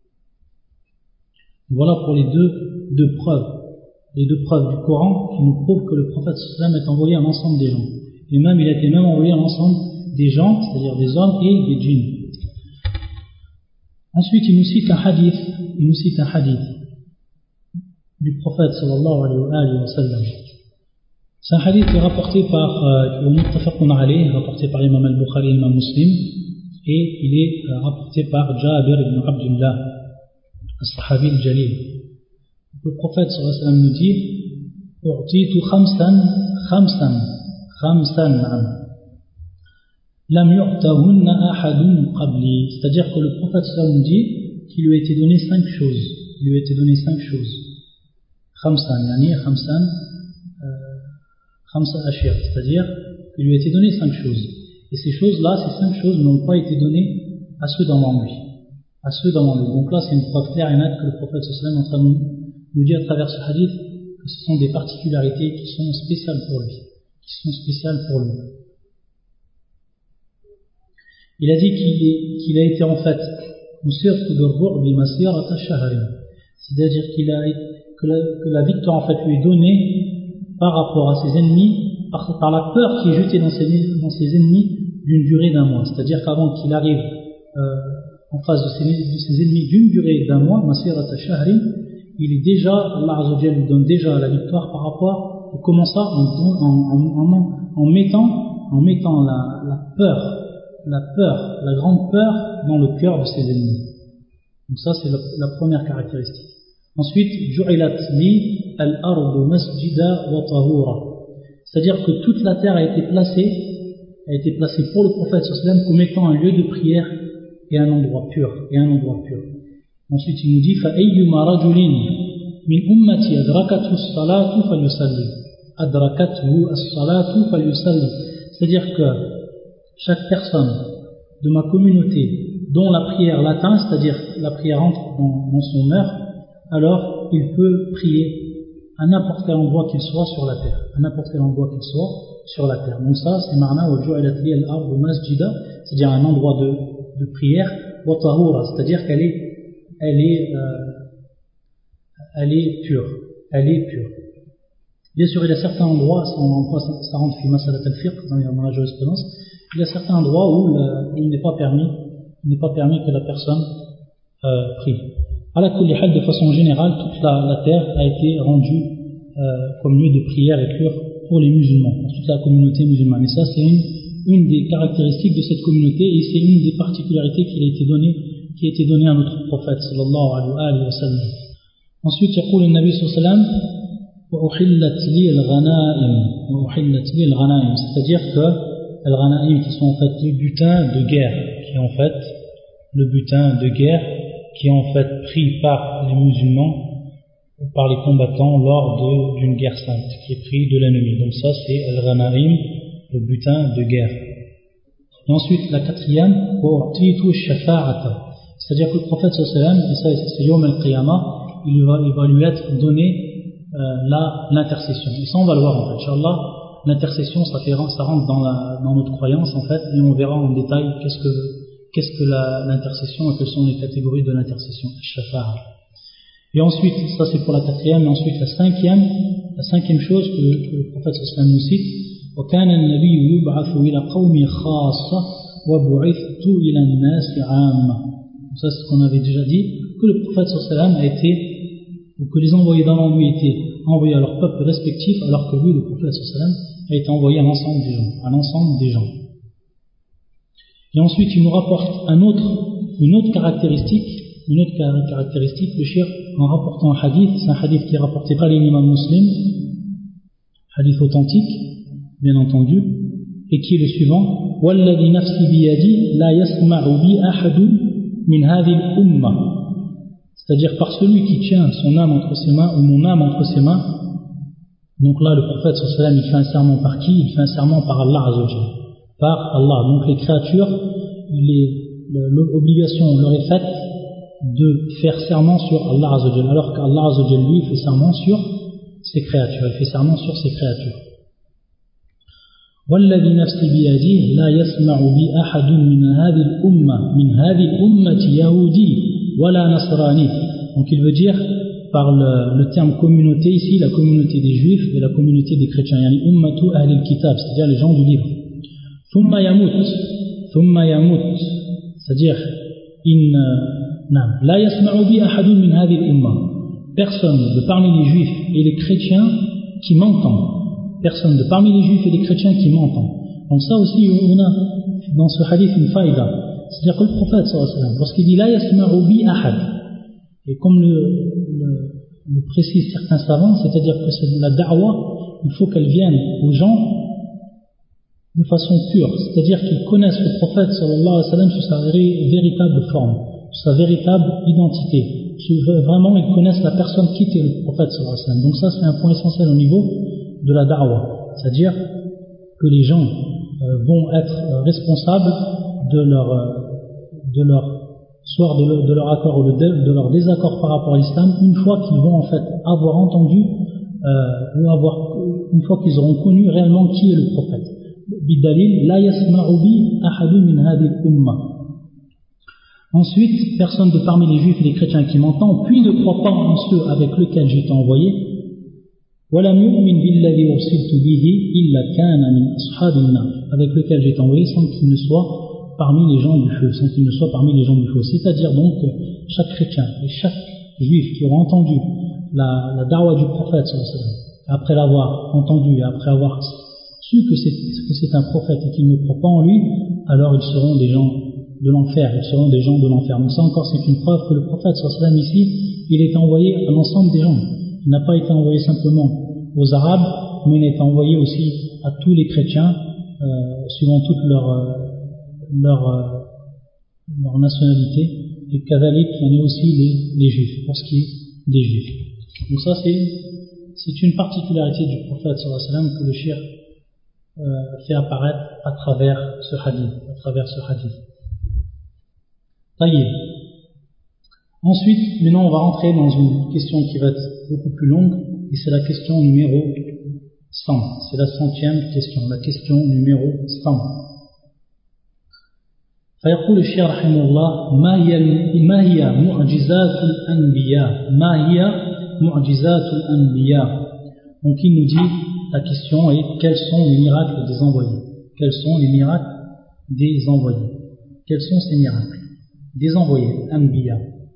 S1: Voilà pour les deux, deux preuves, les deux preuves du Coran qui nous prouvent que le prophète sallam est envoyé à l'ensemble des gens. Et même, il a été même envoyé à l'ensemble des gens, c'est-à-dire des hommes et des djinns. Ensuite, il nous cite un hadith, il nous cite un hadith du prophète sallallahu alayhi wa sallam. C'est un hadith qui est rapporté par euh, Muttafaqun alayhi, rapporté par l'imam al-Bukhari et l'imam Muslim, et il est euh, rapporté par Jabir ibn Abdullah, al-Sahabi al-Jalil. Le prophète sallallahu alayhi wa sallam nous dit U'titu khamsan, khamsan, khamsan, lam yu'tahunna ahadun qabli. C'est-à-dire que le prophète sallallahu alayhi wa sallam nous dit qu'il lui a été donné cinq choses. Il lui a été donné cinq choses. Khamsan, yani khamsan, khamsa ashir, c'est-à-dire qu'il lui a été donné cinq choses. Et ces choses-là, ces cinq choses n'ont pas été données à ceux d'avant lui. À ceux d'avant lui. Donc là, c'est une preuve claire et nette que le prophète sallallahu alayhi wa sallam est en train de nous dire à travers ce hadith que ce sont des particularités qui sont spéciales pour lui. Qui sont spéciales pour lui. Il a dit qu'il, est, qu'il a été en fait c'est-à-dire qu'il a, que, la, que la victoire en fait lui est donnée par rapport à ses ennemis, par, par la peur qui est jetée dans ses, dans ses ennemis d'une durée d'un mois. C'est-à-dire qu'avant qu'il arrive euh, en face de ses, de ses ennemis d'une durée d'un mois, il est déjà, Allah Azza wa Jalla lui donne déjà la victoire par rapport, et comment ça, en, en, en, en, en mettant, en mettant la, la peur, la peur, la grande peur dans le cœur de ses ennemis. Donc ça c'est la, la première caractéristique. Ensuite, ju'ilat li al-ardu masjida wa tahura. C'est-à-dire que toute la terre a été placée, a été placée pour le prophète sallallahu alayhi wa sallam comme étant un lieu de prière et un endroit pur, et un endroit pur. Ensuite, il nous dit fa ayyuma rajulin min ummati adrakathu as-salatu falyusalli. Adrakathu as-salatu falyusalli. C'est-à-dire que chaque personne de ma communauté dont la prière l'atteint, c'est-à-dire la prière entre dans, dans son heure, alors il peut prier à n'importe quel endroit qu'il soit sur la terre, à n'importe quel endroit qu'il soit sur la terre. Donc ça, c'est marna wa ju'ilat li al-ardu masjida, c'est-à-dire un endroit de, de prière, wa tahura, c'est-à-dire qu'elle est, elle est, euh, elle est pure, elle est pure. Bien sûr, il y a certains endroits, ça, on, ça rentre fi masalat al-fiqh dans la jurisprudence. Il y a certains endroits où, le, où il n'est pas permis, il n'est pas permis que la personne euh, prie. À la kulli hal, de façon générale, toute la, la terre a été rendue euh, comme lieu de prière et pure pour les musulmans, pour toute la communauté musulmane. Et ça, c'est une, une des caractéristiques de cette communauté et c'est une des particularités qui a été donnée, qui a été donnée à notre prophète sallallahu alayhi wa sallam. Ensuite, يقول النبي صلى الله عليه وسلم وأحلت لي الغنائم وأحلت لي الغنائم, c'est-à-dire que al-ghanaim qui sont en fait le butin de guerre, qui est en fait le butin de guerre qui est en fait pris par les musulmans ou par les combattants lors de, d'une guerre sainte, qui est pris de l'ennemi. Donc ça c'est al-ghanaim, le butin de guerre. Et ensuite la quatrième, wa'titu shafa'ata, c'est-à-dire que le prophète sallallahu alayhi wa sallam, et ça c'est yawm al-qiyamah, il va, il va lui être donné euh, la, l'intercession. Et ça on va le voir en fait, Inch'Allah. L'intercession, ça, fait, ça rentre dans, la, dans notre croyance en fait, et on verra en détail qu'est-ce que, qu'est-ce que la, l'intercession et quelles sont les catégories de l'intercession, shafa'a. Et ensuite, ça c'est pour la quatrième, et ensuite la cinquième, la cinquième chose que, que le prophète sallallahu alayhi wa sallam nous cite, وَكَانَ النَّبِيُّ يُبْعَثُ إِلَى قَوْمِ خَاصَّةٍ وَبُعِثْتُ إِلَى النَّاسِ عَامَّةً. Ça c'est ce qu'on avait déjà dit, que le prophète sallallahu alayhi wa sallam a été, ou que les envoyés d'avant lui étaient envoyés à leur peuple respectif, alors que lui, le prophète sallallahu alayhi wa sallam, a été envoyé à l'ensemble des gens, à l'ensemble des gens. Et ensuite, il nous rapporte un autre, une autre caractéristique, une autre caractéristique, le cheikh, en rapportant un hadith, c'est un hadith qui est rapporté par l'imam Muslim, hadith authentique, bien entendu, et qui est le suivant, وَالَّذِي نَفْسِي بِيَدِي لَا يَسْمَعُ بِي أَحَدٌ مِنْ هَذِهِ الْأُمَّةِ, c'est-à-dire par celui qui tient son âme entre ses mains, ou mon âme entre ses mains. Donc là, le prophète sallallahu alayhi wa sallam, il fait un serment par qui? Il fait un serment par Allah Azza wa Jalla, par Allah. Donc les créatures, les, l'obligation leur est faite de faire serment sur Allah Azza wa Jalla, alors qu'Allah Azza wa Jalla lui fait serment sur ses créatures, il fait serment sur ses créatures. والذي نفسي بيده لا يسمع بي أحد من هذه الأمة من هذه الأمة يهودي ولا نصراني. Donc il veut dire par le, le terme communauté ici, la communauté des juifs et la communauté des chrétiens, yani ummatu ahli al-kitab, c'est-à-dire les gens du livre. ثم يموت ثم يموت, c'est-à-dire in لا يسمع بي أحد من هذه الأمة, personne de parmi les juifs et les chrétiens qui m'entend. Personne de parmi les juifs et les chrétiens qui m'entend. Donc ça aussi, on a dans ce hadith une faïda. C'est-à-dire que le prophète, sallallahu alayhi wa sallam, lorsqu'il dit « La yasma'u bi ahad », et comme le, le, le précisent certains savants, c'est-à-dire que c'est la da'wa, il faut qu'elle vienne aux gens de façon pure. C'est-à-dire qu'ils connaissent le prophète, sallallahu alayhi wa sallam, sous sa véritable forme, sous sa véritable identité. Vraiment, ils connaissent la personne qui était le prophète, sallallahu alayhi wa sallam. Donc ça, c'est un point essentiel au niveau de la da'wa, c'est-à-dire que les gens euh, vont être euh, responsables de leur, euh, de leur soit de, le, de leur accord ou de, de leur désaccord par rapport à l'islam, une fois qu'ils vont en fait avoir entendu euh, ou avoir, une fois qu'ils auront connu réellement qui est le prophète. Bidalil, la yasma'u bi ahadun min hadhihi al-umma. Ensuite, personne de parmi les juifs et les chrétiens qui m'entend, puis ne croit pas en ceux avec lesquels j'ai été envoyé. ولم يؤمن بالذي أرسلت به إلا كان من أصحاب النار, avec lequel j'ai été envoyé sans qu'il ne soit parmi les gens du feu, sans qu'il ne soit parmi les gens du feu. C'est-à-dire donc que chaque chrétien et chaque juif qui aura entendu la, la da'wa du prophète, après l'avoir entendu et après avoir su que c'est, que c'est un prophète et qu'il ne croit pas en lui, alors ils seront des gens de l'enfer, ils seront des gens de l'enfer. Donc ça encore c'est une preuve que le prophète ici, il est envoyé à l'ensemble des gens. Il n'a pas été envoyé simplement aux Arabes, mais il est envoyé aussi à tous les chrétiens, euh, suivant toute leur, euh, leur, euh, leur nationalité, et Kadalik, il y en a aussi les, les Juifs, pour ce qui est des Juifs. Donc ça, c'est, c'est une particularité du prophète sallallahu alayhi wa sallam que le shir euh, fait apparaître à travers ce hadith, à travers ce hadith. Taïeb. Ensuite, maintenant on va rentrer dans une question qui va être beaucoup plus longue, et c'est la question numéro cent. C'est la centième question, la question numéro cent. فيقول الشيخ رحمه الله ما هي ما هي معجزات الأنبياء ما هي معجزات الأنبياء. Donc il nous dit, la question est quels sont les miracles des envoyés? Quels sont les miracles des envoyés? Quels sont ces miracles des envoyés, Anbiya?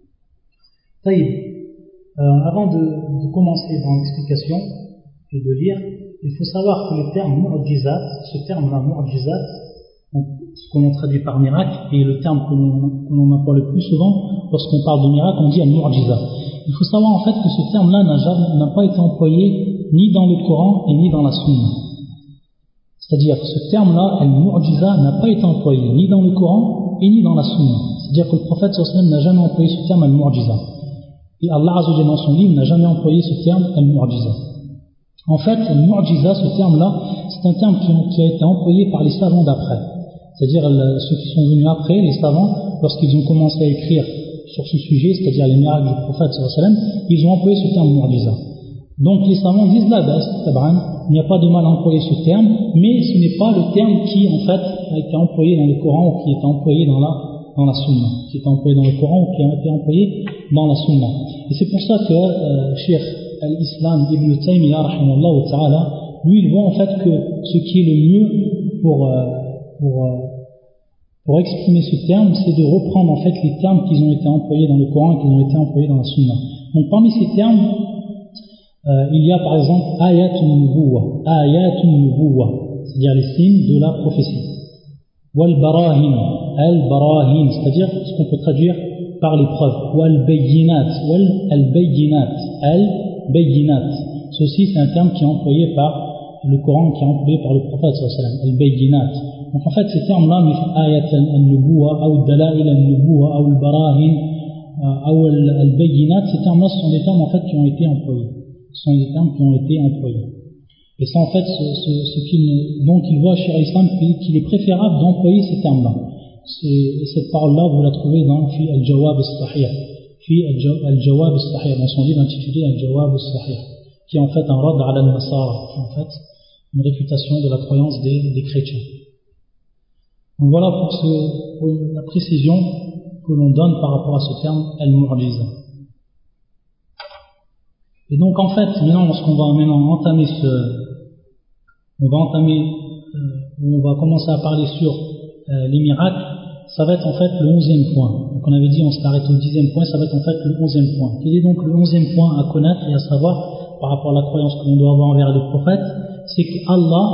S1: Euh, avant de, de commencer dans l'explication et de lire, il faut savoir que le terme mu'jizat, ce terme-là, mu'jizat, ce qu'on traduit par miracle, et le terme que l'on, que l'on emploie le plus souvent, lorsqu'on parle de miracle, on dit al-mu'jiza. Il faut savoir en fait que ce terme-là n'a, jamais, n'a pas été employé ni dans le Coran et ni dans la Sunna. C'est-à-dire que ce terme-là, al-mu'jiza, n'a pas été employé ni dans le Coran et ni dans la Sunna. C'est-à-dire que le prophète sallallahu alayhi wa sallam n'a jamais employé ce terme al-mu'jiza. Et Allah Azza wa Jalla dans son livre n'a jamais employé ce terme al-mu'jiza. En fait, al-mu'jiza, ce terme-là, c'est un terme qui, qui a été employé par les savants d'après. C'est-à-dire le, ceux qui sont venus après, les savants, lorsqu'ils ont commencé à écrire sur ce sujet, c'est-à-dire les miracles du prophète sallallahu alayhi wa sallam, ils ont employé ce terme mu'jiza. Donc les savants disent la bas, il n'y a pas de mal à employer ce terme, mais ce n'est pas le terme qui en fait a été employé dans le Coran ou qui est employé dans la dans la Sunna, qui est employé dans le Coran ou qui a été employé dans la Sunna. Et c'est pour ça que euh, Cheikh al-Islam Ibn Taymiyyah rahimahullah ta'ala, lui il voit en fait que ce qui est le mieux pour euh, pour euh, pour exprimer ce terme, c'est de reprendre en fait les termes qui ont été employés dans le Coran et qui ont été employés dans la Sunna. Donc parmi ces termes, euh, il y a par exemple ayatun nubuwa, ayatun nubuwa, c'est-à-dire les signes de la prophétie. Wal barahin, al barahin, c'est-à-dire ce qu'on peut traduire par les preuves. Wal bayyinat, wal al bayyinat, al bayyinat. Ceci c'est un terme qui est employé par le Coran, qui est employé par le prophète sallallahu alayhi wa sallam, al bayyinat. Donc en fait ces termes-là, ayat al-nubuwa, ou dalail al-nubuwa, ou al-barahin, ou al-bayyinat, ces termes-là ce sont des termes en fait qui ont été employés. Ce sont des termes qui ont été employés. Et ça en fait, ce, ce, ce qu'il, donc il voit chez l'islam qu'il est préférable d'employer ces termes-là. Et cette parole-là, vous la trouvez dans Fi al-Jawab al-Sahih, Fi al-Jawab al-Sahih, dans son livre intitulé Al-Jawab al-Sahih, qui est en fait un rad ala al-Nasara, qui est en fait une réfutation de la croyance des, des chrétiens. Donc voilà pour, ce, pour la précision que l'on donne par rapport à ce terme al-Mu'jiza. Et donc en fait, maintenant, lorsqu'on va maintenant entamer ce, on va entamer, euh, on va commencer à parler sur euh, les miracles, ça va être en fait le onzième point. Donc on avait dit on s'arrête au dixième point, ça va être en fait le onzième point. Quel est donc le onzième point à connaître et à savoir par rapport à la croyance que l'on doit avoir envers les prophètes? C'est qu'Allah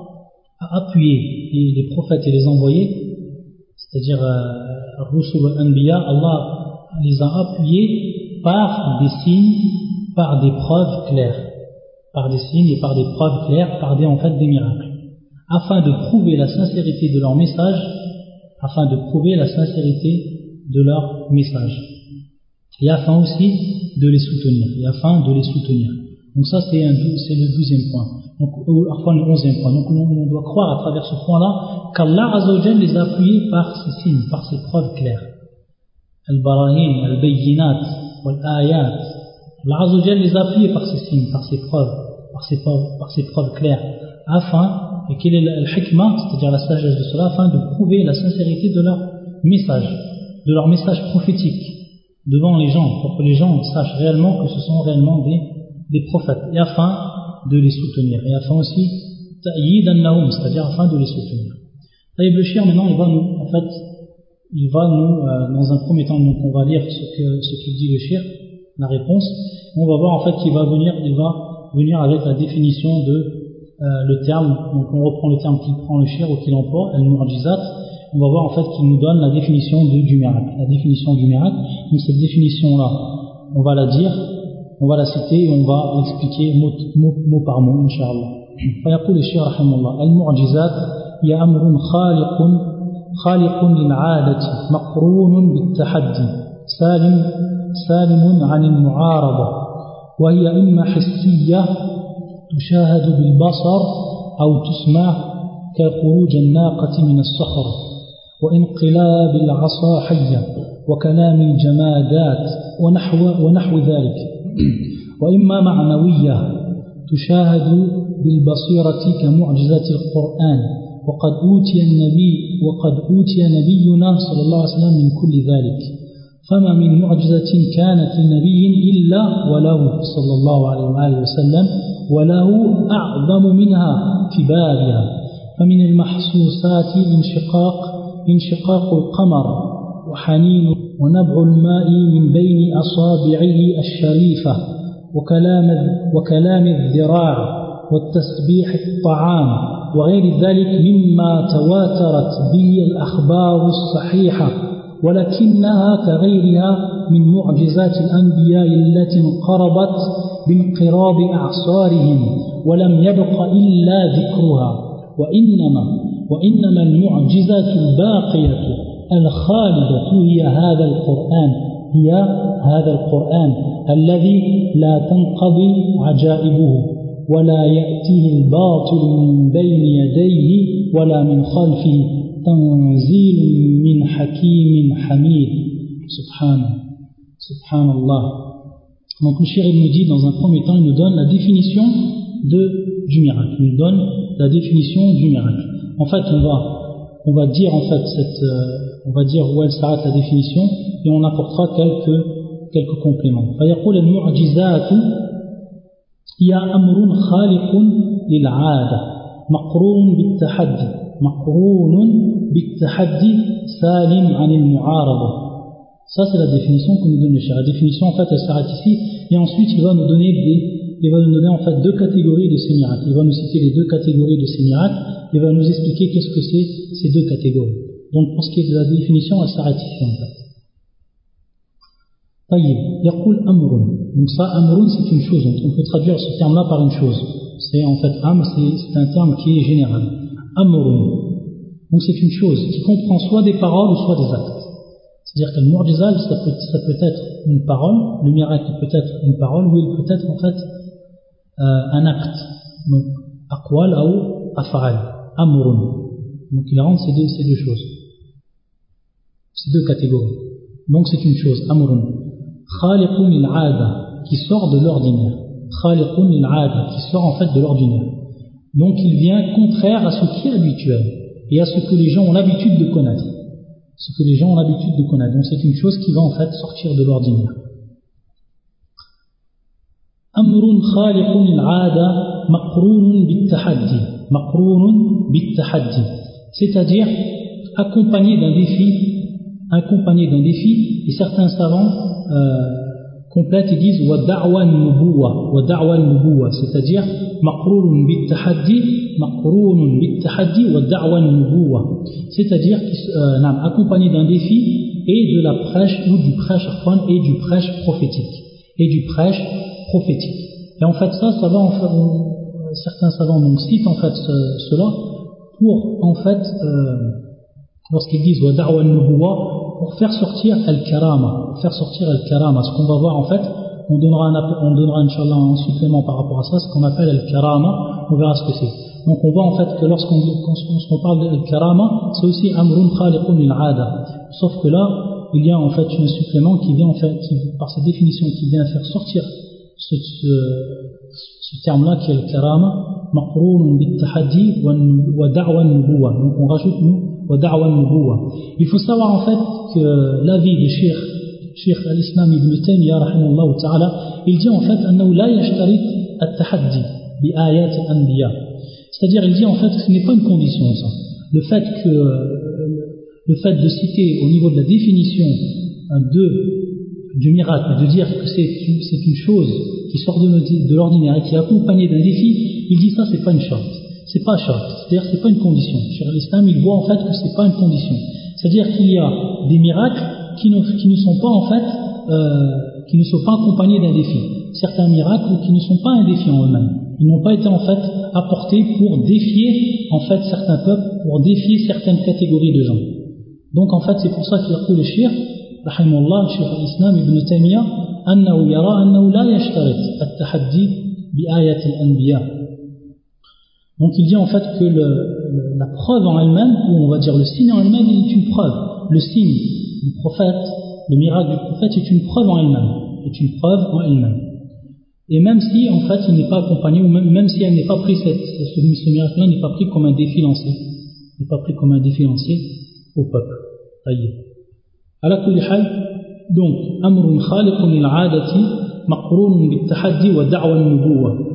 S1: a appuyé les, les prophètes et les envoyés, c'est-à-dire euh, Rusul al-Anbiya, Allah les a appuyés par des signes, par des preuves claires, par des signes et par des preuves claires, par des en fait des miracles, afin de prouver la sincérité de leur message, afin de prouver la sincérité de leur message, et afin aussi de les soutenir, et afin de les soutenir. Donc ça c'est, un, c'est le douzième point, donc enfin le onzième point. Donc on, on doit croire à travers ce point-là qu'Allah Azzawajal les a appuyés par ces signes, par ces preuves claires. Al-Barahin, Al-Bayyinat, Wal-Ayat. Allah Azzawajal les a appuyés par ces signes, par ces preuves, par ces preuves, par ces preuves claires, afin, et quel est le hikmah, c'est-à-dire la sagesse de cela, afin de prouver la sincérité de leur message, de leur message prophétique devant les gens, pour que les gens sachent réellement que ce sont réellement des, des prophètes, et afin de les soutenir, et afin aussi ta'yid an-nawm, c'est-à-dire afin de les soutenir. Taïb le Shir, maintenant, il va nous, en fait, il va nous, euh, dans un premier temps, donc on va lire ce que ce qu'il dit le Shir, la réponse. On va voir en fait qu'il va venir, il va venir avec la définition de euh, le terme. Donc on reprend le terme qu'il prend le Shir ou qu'il emploie, al-Mu'jizat. On va voir en fait qu'il nous donne la définition du, du miracle, la définition du miracle. Donc cette définition-là, on va la dire, on va la citer et on va l'expliquer mot, mot, mot par mot, Inch'Allah. فيقول الشيخ رحمه الله: المعجزات هي أمر خالق خالق للعادة مقرون بالتحدي سالم سالم عن المعارضة، وهي إما حسية تشاهد بالبصر أو تسمع كخروج الناقة من الصخر، وانقلاب العصا حية، وكلام الجمادات ونحو, ونحو ذلك، وإما معنوية تشاهد بالبصيرة كمعجزة القرآن، وقد أوتي النبي وقد أوتي نبينا صلى الله عليه وسلم من كل ذلك، فما من معجزة كانت لنبي إلا وله صلى الله عليه وآله وسلم وله أعظم منها في بابها. فمن المحسوسات انشقاق انشقاق القمر وحنين ونبع الماء من بين أصابعه الشريفة، وكلام وكلام الذراع، والتسبيح الطعام، وغير ذلك مما تواترت به الأخبار الصحيحة، ولكنها كغيرها من معجزات الأنبياء التي انقرضت بانقراض أعصارهم ولم يبق إلا ذكرها، وإنما وإنما المعجزات الباقية الخالدة هي هذا القرآن هي هذا القرآن الذي لا تنقضي عجائبه ولا يأتيه الباطل من بين يديه ولا من خلفه تنزيل من حكيم حميد. Subhanallah. Subhanallah. Donc le Cheikh nous dit dans un premier temps, il nous donne la définition de, du miracle. Il nous donne la définition du miracle. En fait, on va, on va dire en fait cette, euh, on va dire où elle s'arrête la définition et on apportera quelques, quelques compléments. فيقول المعجزات هي أمر خالق للعادة مقرون بالتحدي مقرون بالتحدي سالم عن المعارضة. Ça c'est la définition que nous donne le Cheikh. La définition en fait elle s'arrête ici et ensuite il va nous donner des, il va nous donner en fait deux catégories de ces miracles. Il va nous citer les deux catégories de ces miracles. Il va nous expliquer qu'est-ce que c'est ces deux catégories. Donc pour ce qui est de la définition, elle s'arrête ici en fait. طيب يقول أمر. Donc ça, amrun c'est une chose. Donc on peut traduire ce terme-là par une chose. C'est en fait am, c'est, c'est un terme qui est général. Amrun. Donc c'est une chose qui comprend soit des paroles ou soit des actes. C'est-à-dire que le mu'jiza, ça peut, ça peut être une parole, le miracle peut être une parole, ou il peut être en fait euh, un acte. Donc, aqwal ou af'al, amrun. Donc il rentre ces deux, ces deux choses. C'est deux catégories. Donc c'est une chose, amrun khaliqun al-'ada, qui sort de l'ordinaire. Khaliqun al-'ada, qui sort en fait de l'ordinaire. Donc il vient contraire à ce qui est habituel et à ce que les gens ont l'habitude de connaître. Ce que les gens ont l'habitude de connaître. Donc c'est une chose qui va en fait sortir de l'ordinaire. Amrun khaliqun al-'ada maqrunun bit-tahaddi. Maqrunun bit-tahaddi. C'est-à-dire accompagné d'un défi, accompagné d'un défi, et certains savants euh, complètent et disent wa da'wa an-nubuwwa, wa da'wa an-nubuwwa, c'est-à-dire maqrunun bit-tahaddi, maqrunun bit-tahaddi wa da'wa an-nubuwwa, c'est-à-dire euh, accompagné d'un défi et de la prêche ou du prêche et du prêche prophétique et du prêche prophétique. Et en fait ça, ça va en fait, on, certains savants donc citent en fait ce, cela pour en fait euh, lorsqu'ils disent wa da'wa an-nubuwwa, pour faire sortir al-karama, pour faire sortir al-karama, ce qu'on va voir en fait, on donnera un, on donnera Inch'Allah un supplément par rapport à ça, ce qu'on appelle al-karama, on verra ce que c'est. Donc on voit en fait que lorsqu'on, lorsqu'on parle de al-karama, c'est aussi amrun khaliqun al-'ada, sauf que là, il y a en fait un supplément qui vient en fait, qui, par cette définition, qui vient faire sortir ce, ce, ce terme-là qui est al-karama, maqrunun bit-tahaddi wa da'wa an-nubuwwa. Donc on rajoute nous il faut savoir en fait que l'avis de Cheikh, Cheikh al-Islam ibn Taymiyyah rahimahullah ta'ala, il dit en fait annahu la yashtarit at-tahaddi bi ayat al-anbiya. C'est-à-dire il dit en fait que ce n'est pas une condition ça. Le fait que le fait de citer au niveau de la définition de du miracle, de dire que c'est une, c'est une chose qui sort de, de l'ordinaire et qui est accompagnée d'un défi, il dit ça c'est pas une chose. C'est pas shart, c'est-à-dire c'est pas une condition. Cheikh al-Islam, il voit en fait que c'est pas une condition. C'est-à-dire qu'il y a des miracles qui ne, qui ne sont pas en fait, euh, qui ne sont pas accompagnés d'un défi. Certains miracles qui ne sont pas un défi en eux-mêmes. Ils n'ont pas été en fait apportés pour défier en fait certains peuples, pour défier certaines catégories de gens. Donc en fait c'est pour ça qu'il a appelé le Cheikh, rahimahullah, Cheikh al-Islam ibn Taymiyyah, annahu yara annahu la yashtarit at-tahaddi bi ayat al-anbiya. Donc il dit en fait que le, le, la preuve en elle-même, ou on va dire le signe en elle-même, est une preuve. Le signe du prophète, le miracle du prophète est une preuve en elle-même, est une preuve en elle-même. Et même si en fait il n'est pas accompagné, ou même, même si elle n'est pas pris, cette, ce, ce miracle-là n'est pas pris comme un défi lancé, n'est pas pris comme un défi lancé au peuple. Taïb. Ala kulli hal, donc amrun khaliqun lil-'adati maqrunun bit-tahaddi wa da'wa an-nubuwwa.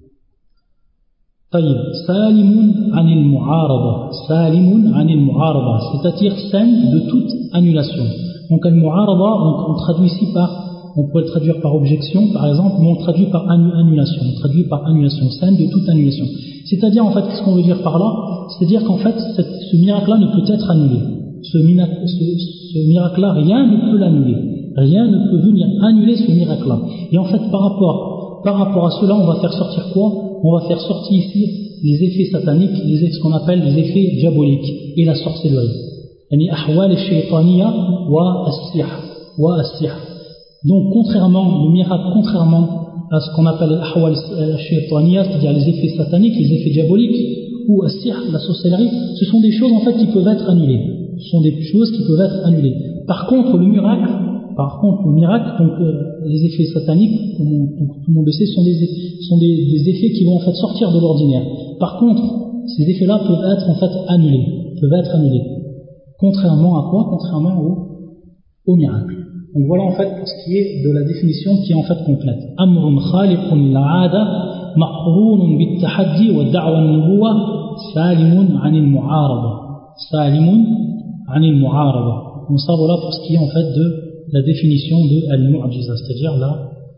S1: طيب سالم عن المعارضة سالم عن المعارضة c'est-à-dire saine de toute annulation. Donc al-mu'arada on, on traduit ici par, on peut le traduire par objection par exemple, mais on traduit par annulation, on traduit par annulation, saine de toute annulation. C'est-à-dire en fait qu'est-ce qu'on veut dire par là? C'est-à-dire qu'en fait cette, ce miracle-là ne peut être annulé. Ce, ce, ce miracle-là, rien ne peut l'annuler, rien ne peut venir annuler ce miracle-là. Et en fait par rapport, par rapport à cela on va faire sortir quoi? On va faire sortir ici les effets sataniques, les, ce qu'on appelle les effets diaboliques et la sorcellerie. Yani ahwal al-shaytaniya wa as-sihr, wa as-sihr. Donc contrairement, le miracle, contrairement à ce qu'on appelle l'ahwal al-shaytaniya, c'est-à-dire les effets sataniques, les effets diaboliques, ou as-sihr, la sorcellerie, ce sont des choses en fait qui peuvent être annulées. Ce sont des choses qui peuvent être annulées. Par contre, le miracle, Par contre, le miracle, donc euh, les effets sataniques, comme on, donc, tout le monde le sait, sont, des, sont des, des effets qui vont en fait sortir de l'ordinaire. Par contre, ces effets-là peuvent être en fait annulés, peuvent être annulés. Contrairement à quoi? Contrairement au, au miracle. Donc voilà en fait ce qui est de la définition qui est en fait complète. Amrun khaliqun lil-'ada maqrunun bit-tahaddi wa da'wa an-nubuwwa salimun 'anil mu'arada. Salimun 'anil mu'arada. Donc ça voilà pour ce qui est en fait de la définition de al-mu'jiza, c'est-à-dire là,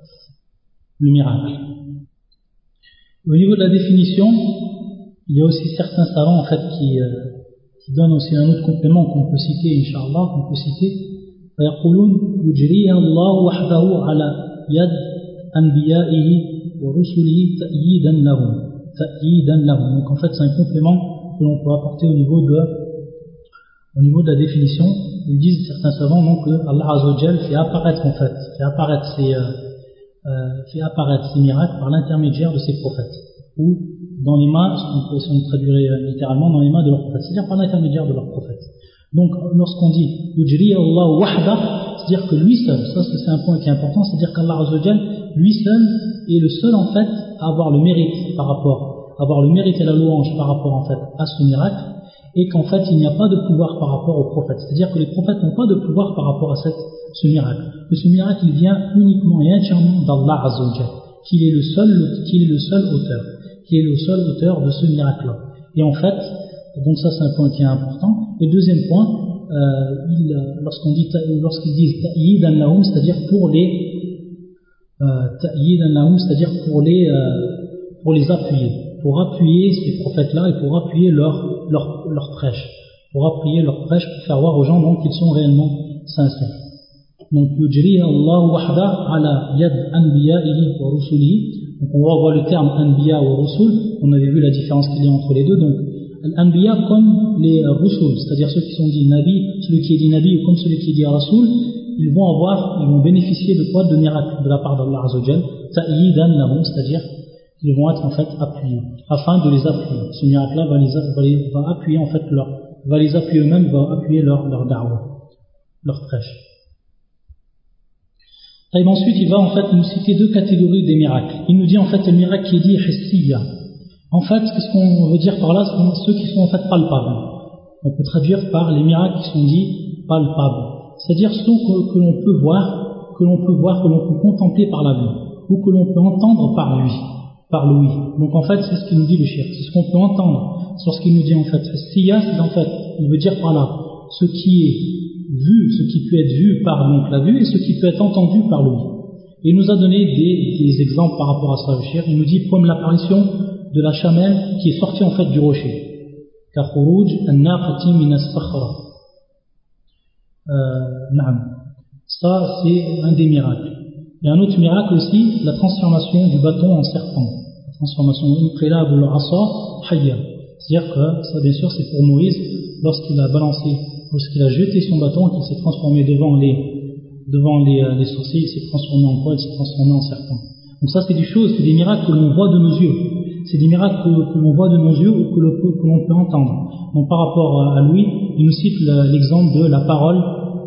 S1: le miracle. Au niveau de la définition, il y a aussi certains savants en fait qui, euh, qui donnent aussi un autre complément qu'on peut citer, Inch'Allah, qu'on peut citer. فَيَقُولُونَ يُجْرِيهَا اللَّهُ وَحْدَهُ عَلَى يَدْ أَنْبِيَائِهِ وَرُسُلِهِ تَأْيِيدًا لَهُمْ تَأْيِيدًا لَهُمْ. Donc en fait c'est un complément que l'on peut apporter au niveau de, au niveau de la définition. Ils disent, certains savants, donc, que Allah Azza wa Jal fait apparaître, en fait, fait apparaître ces, euh, euh, fait apparaître ces miracles par l'intermédiaire de ses prophètes. Ou dans les mains, ce qu'on peut, si on traduirait littéralement, dans les mains de leurs prophètes. C'est-à-dire par l'intermédiaire de leurs prophètes. Donc lorsqu'on dit yujri Allah wahda, c'est-à-dire que lui seul, ça c'est un point qui est important, c'est-à-dire qu'Allah Azza wa Jal, lui seul est le seul en fait à avoir le mérite par rapport, avoir le mérite et la louange par rapport en fait à ce miracle, et qu'en fait il n'y a pas de pouvoir par rapport aux prophètes, c'est-à-dire que les prophètes n'ont pas de pouvoir par rapport à cette, ce miracle, que ce miracle il vient uniquement et entièrement d'Allah Azza wa Jal, qu'il est le seul, qu'il est le seul auteur, qu'il est le seul auteur de ce miracle-là. Et en fait, donc ça c'est un point qui est important. Et deuxième point, euh, il, lorsqu'on dit, lorsqu'ils disent ta'yidan lahum, c'est-à-dire pour les euh, ta'yidan lahum, c'est-à-dire pour les euh, pour les appuyer, pour appuyer ces prophètes-là et pour appuyer leur leur leur prêche, pour appuyer leur prêche, pour faire voir aux gens donc qu'ils sont réellement sincères. Donc yujriha Allah wahda ala yad anbiya'ihi wa rusulihi. Donc on revoit le terme anbiya ou rusul. On avait vu la différence qu'il y a entre les deux. Donc Al-Anbiya comme les Rusul, c'est-à-dire ceux qui sont dits Nabi, celui qui est dit Nabi ou comme celui qui est dit Rasul, ils vont avoir, ils vont bénéficier de quoi? De miracles de la part d'Allah Azza wa Jal, ta'yidan lahum, c'est-à-dire qu'ils vont être en fait appuyés, afin de les appuyer. Ce miracle-là va, les, va, les, va appuyer en fait leur, va les appuyer eux-mêmes, va appuyer leur, leur da'wah, leur prêche. Et ensuite, il va en fait nous citer deux catégories des miracles. Il nous dit en fait le miracle qui est dit hissiya. En fait, qu'est-ce qu'on veut dire par là? C'est ceux qui sont en fait palpables. On peut traduire par les miracles qui sont dits palpables. C'est-à-dire ceux que, que l'on peut voir, que l'on peut voir, que l'on peut contempler par la vue, ou que l'on peut entendre par lui, par l'ouïe. Donc en fait, c'est ce qu'il nous dit le shirk. C'est ce qu'on peut entendre. C'est ce qu'il nous dit en fait. Siya, c'est en fait, il veut dire par là, ce qui est vu, ce qui peut être vu par donc la vue, et ce qui peut être entendu par l'ouïe. Et il nous a donné des, des exemples par rapport à ça, le shirk. Il nous dit comme l'apparition de la chamelle qui est sortie en fait du rocher. Khuruj an-naqati min as-sakhra. Naam. Ça c'est un des miracles. Et un autre miracle aussi, la transformation du bâton en serpent. La transformation inqilab al-asa hayya. C'est-à-dire que ça bien sûr c'est pour Moïse lorsqu'il a balancé, lorsqu'il a jeté son bâton et qu'il s'est transformé devant les devant les, les sorciers, il s'est transformé en quoi? Il s'est transformé en serpent. Donc ça c'est des choses, c'est des miracles que l'on voit de nos yeux. C'est des miracles que, que l'on voit de nos yeux ou que l'on peut, que l'on peut entendre. Donc par rapport à, à lui, il nous cite l'exemple de la parole,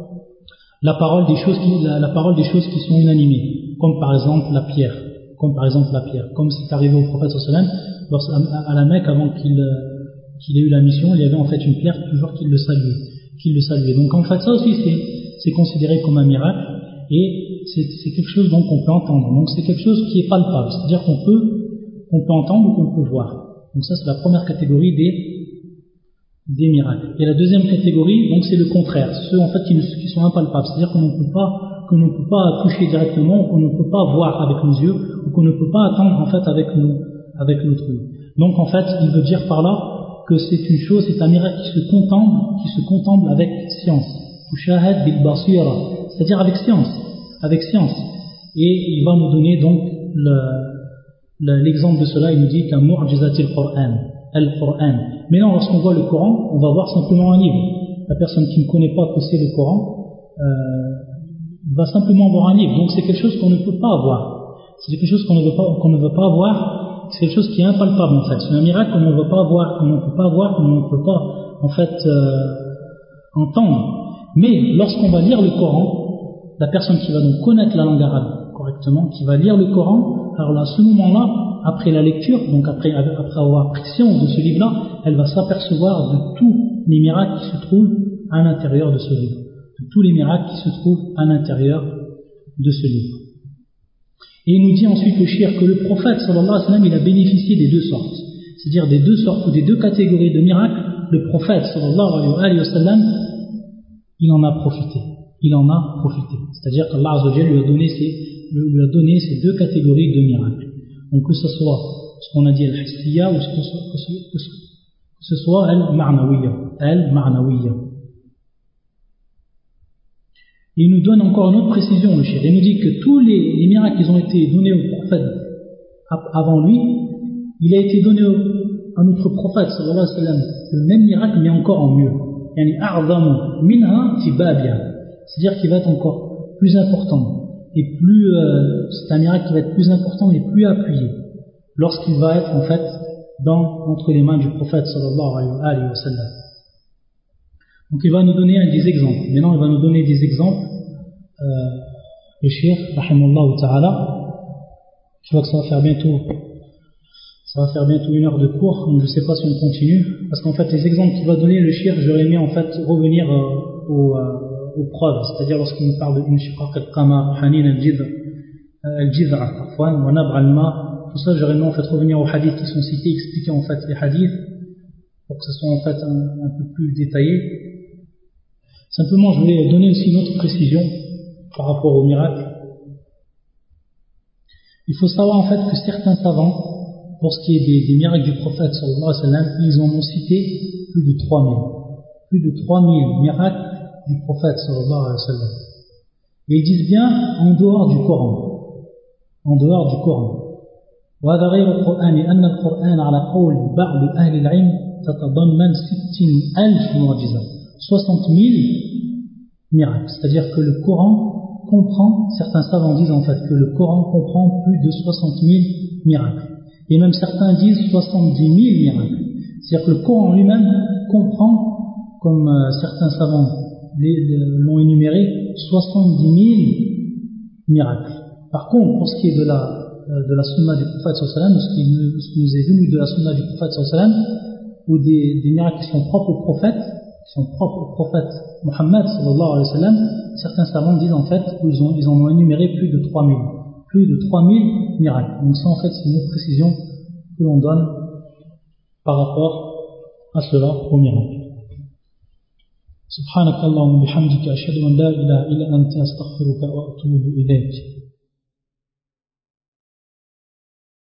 S1: la parole des choses qui, la, la parole des choses qui sont inanimées, comme par exemple la pierre, comme par exemple la pierre, comme c'est arrivé au prophète sallallahu alayhi wa sallam, à, à la Mecque avant qu'il, qu'il ait eu la mission, il y avait en fait une pierre toujours qu'il le saluait, qu'il le saluait. Donc en fait ça aussi c'est, c'est considéré comme un miracle et c'est, c'est quelque chose donc qu'on peut entendre. Donc c'est quelque chose qui est palpable, c'est-à-dire qu'on peut qu'on peut entendre ou qu'on peut voir. Donc ça c'est la première catégorie des, des miracles. Et la deuxième catégorie, donc c'est le contraire, ceux en fait qui, qui sont impalpables, c'est-à-dire qu'on ne peut pas, qu'on ne peut pas toucher directement, ou qu'on ne peut pas voir avec nos yeux, ou qu'on ne peut pas attendre en fait avec nos, avec notre œil. Donc en fait, il veut dire par là que c'est une chose, c'est un miracle qui se contemple, qui se contemple avec science. Tushahad bil basira, c'est-à-dire avec science, avec science. Et il va nous donner donc le l'exemple de cela, il nous dit qu'un mu'jizatil Qur'an, al-Qur'an. Mais non, lorsqu'on voit le Coran, on va voir simplement un livre. La personne qui ne connaît pas que c'est le Coran, euh, va simplement voir un livre. Donc c'est quelque chose qu'on ne peut pas voir. C'est quelque chose qu'on ne veut pas, qu'on ne veut pas voir. C'est quelque chose qui est impalpable en fait. C'est un miracle qu'on ne veut pas voir, qu'on ne peut pas voir, qu'on ne peut pas en fait euh, entendre. Mais lorsqu'on va lire le Coran, la personne qui va donc connaître la langue arabe correctement, qui va lire le Coran, alors là, à ce moment-là, après la lecture, donc après, après avoir pris science de ce livre-là, elle va s'apercevoir de tous les miracles qui se trouvent à l'intérieur de ce livre, de tous les miracles qui se trouvent à l'intérieur de ce livre. Et il nous dit ensuite le shir que le prophète sallallahu alayhi wa sallam, il a bénéficié des deux sortes, c'est-à-dire des deux sortes ou des deux catégories de miracles. Le prophète sallallahu alayhi wa sallam, il en a profité, il en a profité, c'est-à-dire qu'Allah azza wa jalla lui a donné ses lui a donné ces deux catégories de miracles. Donc que ce soit ce qu'on a dit al-hissiya ou que ce soit, que ce, que ce, que ce soit al-ma'nawiyya, al-ma'nawiyya. Il nous donne encore une autre précision, le cheikh. Il nous dit que tous les, les miracles qui ont été donnés au prophète avant lui, il a été donné à notre prophète sallallahu alayhi wa sallam le même miracle mais encore en mieux. Yani a'zamu minha fi babiha, c'est-à-dire qu'il va être encore plus important. Et plus, euh, c'est un miracle qui va être plus important et plus appuyé lorsqu'il va être en fait dans, entre les mains du prophète sallallahu alayhi wa sallam. Donc il va nous donner un des exemples. Maintenant il va nous donner des exemples. Euh, le cheikh, rahimahullah ta'ala, je vois que ça va faire bientôt, ça va faire bientôt une heure de cours, donc je ne sais pas si on continue, parce qu'en fait les exemples qu'il va donner, le cheikh, j'aurais aimé en fait revenir euh, aux, euh, aux preuves, c'est-à-dire lorsqu'il nous parle de inshiqaq al-qamar, hanin al-jidr, al-jidra, parfois, wa nab'a al-ma, tout ça, j'aurais aimé en fait revenir aux hadiths qui sont cités, expliquer en fait les hadiths, pour que ce soit en fait un, un peu plus détaillé. Simplement, je voulais donner aussi une autre précision par rapport au miracle. Il faut savoir en fait que certains savants, pour ce qui est des, des miracles du prophète sallallahu alayhi wa sallam, ils en ont cité plus de trois mille. Plus de trois mille miracles du prophète sallallahu alayhi wa sallam. Et ils disent bien en dehors du Coran. En dehors du Coran. وهذا غير القرآن لأن القرآن على قول بعض أهل العلم تتضمن ستين ألف معجزة. soixante mille miracles. C'est-à-dire que le Coran comprend, certains savants disent en fait que le Coran comprend plus de soixante mille miracles. Et même certains disent soixante-dix mille miracles. C'est-à-dire que le Coran lui-même comprend, comme euh, certains savants l'ont énuméré, soixante-dix mille miracles. Par contre, pour ce qui est de la, de la sunna du prophète sallallahu alayhi wa sallam, ce qui, nous, ce qui nous est venu de la sunna du prophète sallallahu alayhi wa sallam, ou des, des miracles qui sont propres au prophète, qui sont propres au prophète Muhammad sallallahu alayhi wa sallam, certains savants disent en fait qu'ils ont, ils en ont énuméré plus de trois mille. Plus de trois mille miracles. Donc ça en fait c'est une autre précision que l'on donne par rapport à cela au miracle. Subhanakallahumma bihamdika ashhadu an la ilaha illa anta astaghfiruka wa atubu ilayk.